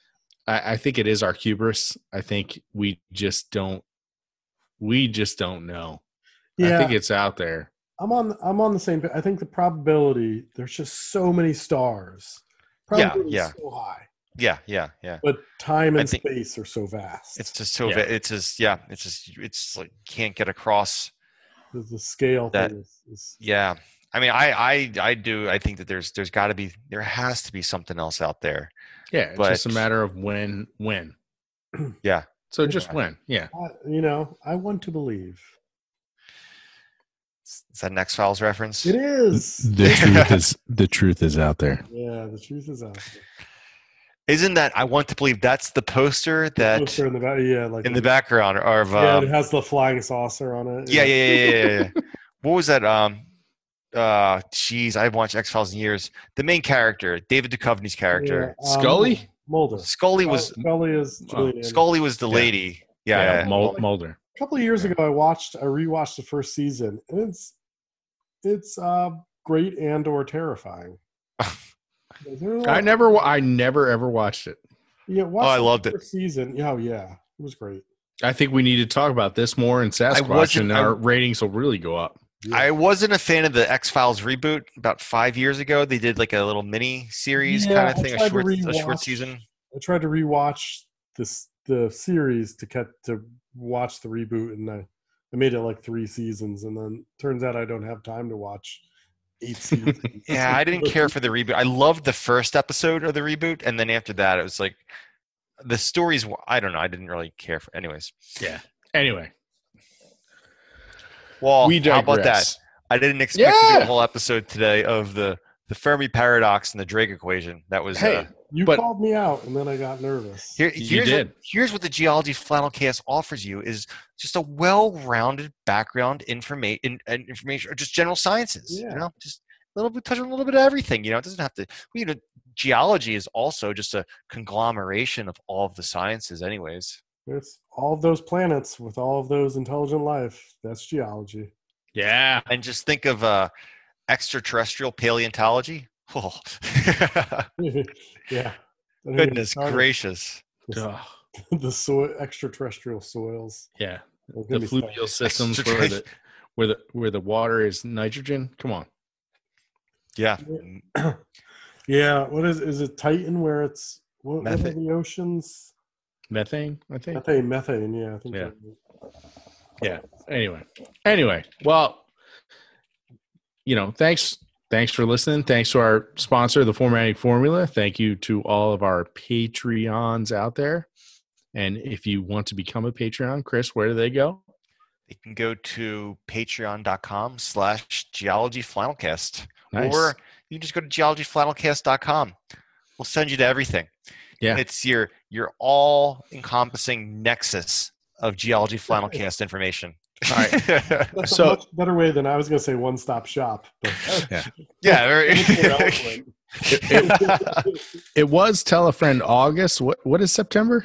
Speaker 5: I think it is our hubris. I think we just don't know.
Speaker 7: Yeah,
Speaker 5: I think it's out there.
Speaker 7: I'm on the same. I think the probability, there's just so many stars.
Speaker 6: Yeah,
Speaker 7: Probability
Speaker 6: yeah.
Speaker 7: is so high.
Speaker 6: Yeah.
Speaker 7: But time
Speaker 6: I
Speaker 7: and
Speaker 6: think-
Speaker 7: space are so vast.
Speaker 6: It's just so
Speaker 5: Yeah.
Speaker 6: it's like can't get across.
Speaker 7: The scale
Speaker 6: that-
Speaker 7: thing is
Speaker 6: Yeah. I mean, I think that there has to be something else out there.
Speaker 5: Yeah, it's
Speaker 6: But-
Speaker 5: just a matter of when.
Speaker 6: Yeah.
Speaker 5: So just when. Yeah.
Speaker 7: I want to believe.
Speaker 6: Is that an X-Files reference?
Speaker 7: It is.
Speaker 5: The truth is out there.
Speaker 7: Yeah, the truth is out there.
Speaker 6: Isn't that I want to believe that's the poster that
Speaker 7: Poster in the back, yeah, like
Speaker 6: in the background of
Speaker 7: yeah, it has the flying saucer on it.
Speaker 6: yeah. What was that? Geez, I haven't watched X-Files in years. The main character, David Duchovny's character.
Speaker 7: Yeah,
Speaker 5: Scully?
Speaker 7: Mulder.
Speaker 6: Scully was
Speaker 7: Scully is Julian Anderson.
Speaker 6: Scully was the lady. Yeah.
Speaker 5: Mulder.
Speaker 7: A couple of years ago, I rewatched the first season, and it's great and or terrifying.
Speaker 5: I never ever watched it.
Speaker 7: Yeah,
Speaker 6: I loved it.
Speaker 7: First season. Oh yeah, it was great.
Speaker 5: I think we need to talk about this more in Sasquatch, and our ratings will really go up.
Speaker 6: I wasn't a fan of the X-Files reboot about 5 years ago. They did like a little mini series
Speaker 7: Yeah,
Speaker 6: kind of thing,
Speaker 7: I
Speaker 6: a
Speaker 7: tried to
Speaker 6: short season.
Speaker 7: I tried to rewatch the series to watch the reboot, and I made it like 3 seasons, and then turns out I don't have time to watch 8 seasons.
Speaker 6: Yeah, I didn't care for the reboot. I loved the first episode of the reboot, and then after that, it was like the stories. I don't know. I didn't really care for. Anyways.
Speaker 5: Yeah. Anyway,
Speaker 6: Well,
Speaker 5: we
Speaker 6: how about that?
Speaker 5: digress.
Speaker 6: I didn't expect to do
Speaker 5: Yeah.
Speaker 6: a whole episode today of the Fermi paradox and the Drake equation. That was
Speaker 5: Hey,
Speaker 7: You
Speaker 5: But-
Speaker 7: called me out, and then I got nervous.
Speaker 6: here's what the Geology Flannelcast offers you is just a well-rounded background information, or just general sciences.
Speaker 7: Yeah.
Speaker 6: You know, just a little bit, touch on a little bit of everything. You know, it doesn't have to. Geology is also just a conglomeration of all of the sciences, anyways.
Speaker 7: There's all of those planets with all of those intelligent life. That's geology.
Speaker 5: Yeah.
Speaker 6: And just think of extraterrestrial paleontology. Oh.
Speaker 7: Yeah.
Speaker 6: Goodness gracious.
Speaker 5: Ugh.
Speaker 7: The extraterrestrial soils.
Speaker 5: Yeah.
Speaker 7: We're
Speaker 5: The
Speaker 7: gonna be
Speaker 5: fluvial
Speaker 7: studying.
Speaker 5: systems where the water is nitrogen. Come on.
Speaker 6: Yeah.
Speaker 7: Yeah. What is it Titan where it's what are
Speaker 6: Methane.
Speaker 7: the oceans?
Speaker 5: Methane, I think.
Speaker 7: Methane, yeah. I think
Speaker 5: Yeah.
Speaker 7: that-
Speaker 5: Yeah. Anyway. Well, thanks for listening. Thanks to our sponsor, The Formatting Formula. Thank you to all of our Patreons out there. And if you want to become a Patreon, Chris, where do they go?
Speaker 6: You can go to patreon.com/geologyflannelcast.
Speaker 5: Nice.
Speaker 6: Or you can just go to geologyflannelcast.com. We'll send you to everything.
Speaker 5: Yeah.
Speaker 6: It's your all-encompassing nexus of Geology Flannelcast information.
Speaker 5: All right.
Speaker 7: That's
Speaker 5: So-
Speaker 7: a much better way than I was going to say one-stop shop. But
Speaker 6: Yeah.
Speaker 5: It was Tell a Friend August. What is September?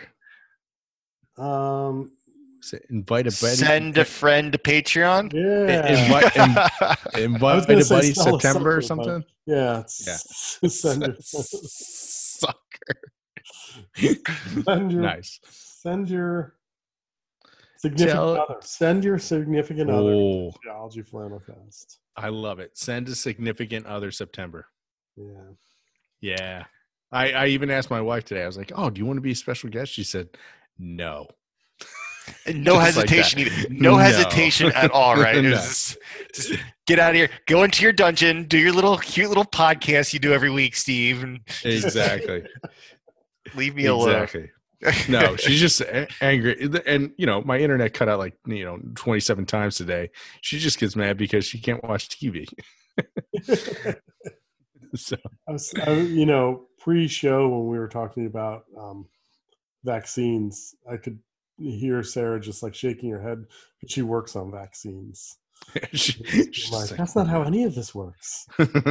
Speaker 5: Is it Invite a Buddy?
Speaker 6: Send a friend to Patreon.
Speaker 7: yeah.
Speaker 5: Invite
Speaker 7: gonna
Speaker 5: a
Speaker 7: say
Speaker 5: Buddy
Speaker 7: sell a
Speaker 5: September or
Speaker 7: sucker, but-
Speaker 5: something?
Speaker 7: Yeah.
Speaker 5: Sucker.
Speaker 7: Nice. Send your significant
Speaker 5: Tell-
Speaker 7: other. Send your significant other
Speaker 5: Oh,
Speaker 7: to Geology Flannelcast.
Speaker 5: I love it. Send a significant other September.
Speaker 7: Yeah.
Speaker 5: Yeah. I even asked my wife today. I was like, "Oh, do you want to be a special guest?" She said, "No."
Speaker 6: No
Speaker 5: Just like
Speaker 6: hesitation
Speaker 5: that.
Speaker 6: either. No hesitation at all, right? It
Speaker 5: No.
Speaker 6: was just get out of here. Go into your dungeon. Do your cute little podcast you do every week, Steve, and
Speaker 5: Exactly.
Speaker 6: leave me alone.
Speaker 5: Exactly. No, she's just angry. And, my internet cut out 27 times today. She just gets mad because she can't watch TV. So,
Speaker 7: pre-show when we were talking about vaccines, I could hear Sarah just shaking her head, but she works on vaccines.
Speaker 5: she's
Speaker 7: I'm like,
Speaker 5: like,
Speaker 7: that's not how any of this works.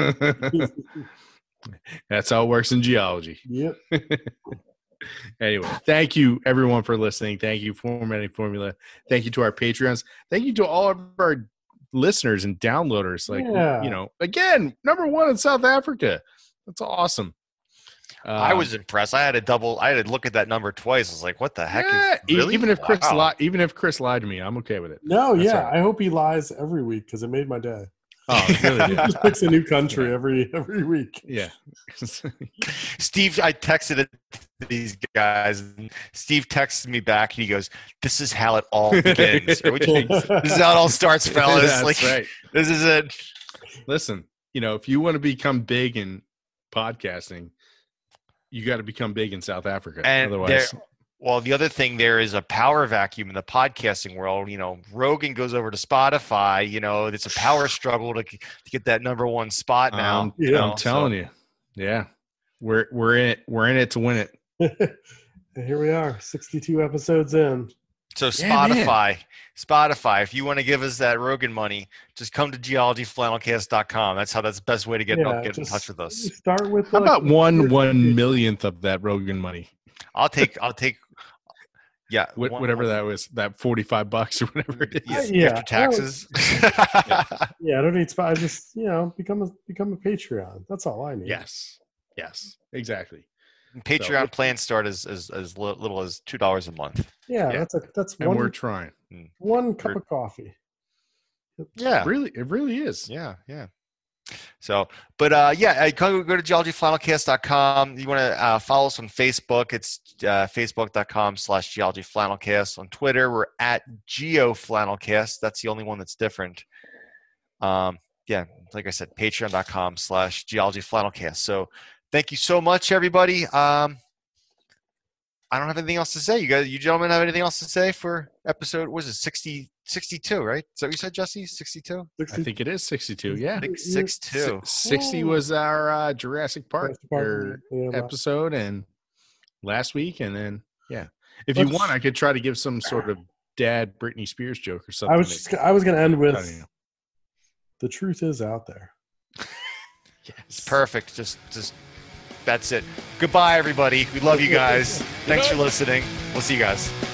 Speaker 5: That's how it works in geology.
Speaker 7: Yep.
Speaker 5: Anyway, thank you everyone for listening. Thank you, Formatting Formula. Thank you to our Patreons. Thank you to all of our listeners and downloaders.
Speaker 7: Yeah.
Speaker 5: Again, #1 in South Africa. That's awesome.
Speaker 6: I was impressed. I had to look at that number twice. I was like, what the heck
Speaker 5: Yeah,
Speaker 6: is really?
Speaker 5: even if Chris
Speaker 6: Wow.
Speaker 5: even if Chris lied to me, I'm okay with it.
Speaker 7: No,
Speaker 5: That's
Speaker 7: yeah.
Speaker 5: all right.
Speaker 7: I hope he lies every week because it made my day.
Speaker 5: Oh, it really
Speaker 7: He
Speaker 5: did.
Speaker 7: just picks a new country every week.
Speaker 5: Yeah.
Speaker 6: Steve, I texted it to these guys, and Steve texted me back, and he goes, "This is how it all begins. Or what do you think? This is how it all starts, fellas.
Speaker 5: That's
Speaker 6: like,
Speaker 5: right.
Speaker 6: this is it."
Speaker 5: Listen, if you want to become big in podcasting, you got to become big in South Africa.
Speaker 6: And
Speaker 5: Otherwise,
Speaker 6: well, the other thing, there is a power vacuum in the podcasting world. Rogan goes over to Spotify. It's a power struggle to get that number one spot now.
Speaker 5: I'm telling you, yeah, we're in it. We're in it to win it.
Speaker 7: And here we are, 62 episodes in.
Speaker 6: So
Speaker 5: Yeah,
Speaker 6: Spotify, if you want to give us that Rogan money, just come to geologyflannelcast.com. That's the best way to get in
Speaker 7: just
Speaker 6: touch with us.
Speaker 7: Start with
Speaker 5: How about 1/1,000,000th of that Rogan money?
Speaker 6: I'll take yeah,
Speaker 5: Whatever that was, that $45 or whatever it is.
Speaker 6: after taxes.
Speaker 7: Yeah, I don't need. I just become a Patreon. That's all I need.
Speaker 5: Yes, exactly.
Speaker 6: Patreon plans start as little as $2 a month.
Speaker 7: Yeah,
Speaker 5: Yeah.
Speaker 7: that's
Speaker 5: And we're trying.
Speaker 7: one cup of coffee.
Speaker 6: Yeah.
Speaker 5: It really is.
Speaker 6: Yeah. So, but go to geologyflannelcast.com. You want to follow us on Facebook? It's facebook.com/geologyflannelcast. On Twitter, we're at geoflannelcast. That's the only one that's different. Like I said, patreon.com/geologyflannelcast. So, thank you so much, everybody. I don't have anything else to say. You gentlemen have anything else to say for episode? Was it 62, right? Is that what you said, Jesse? 62?
Speaker 5: I think it is 62. Yeah.
Speaker 6: I think 62.
Speaker 5: 60 was our Jurassic Park
Speaker 7: Yeah,
Speaker 5: episode, and last week, and then if you want, I could try to give some sort of dad Britney Spears joke or something.
Speaker 7: I was going to end
Speaker 5: I
Speaker 7: with
Speaker 5: don't know.
Speaker 7: the truth is out there.
Speaker 6: It's perfect. Just that's it. Goodbye, everybody. We love you guys. Thanks for listening. We'll see you guys.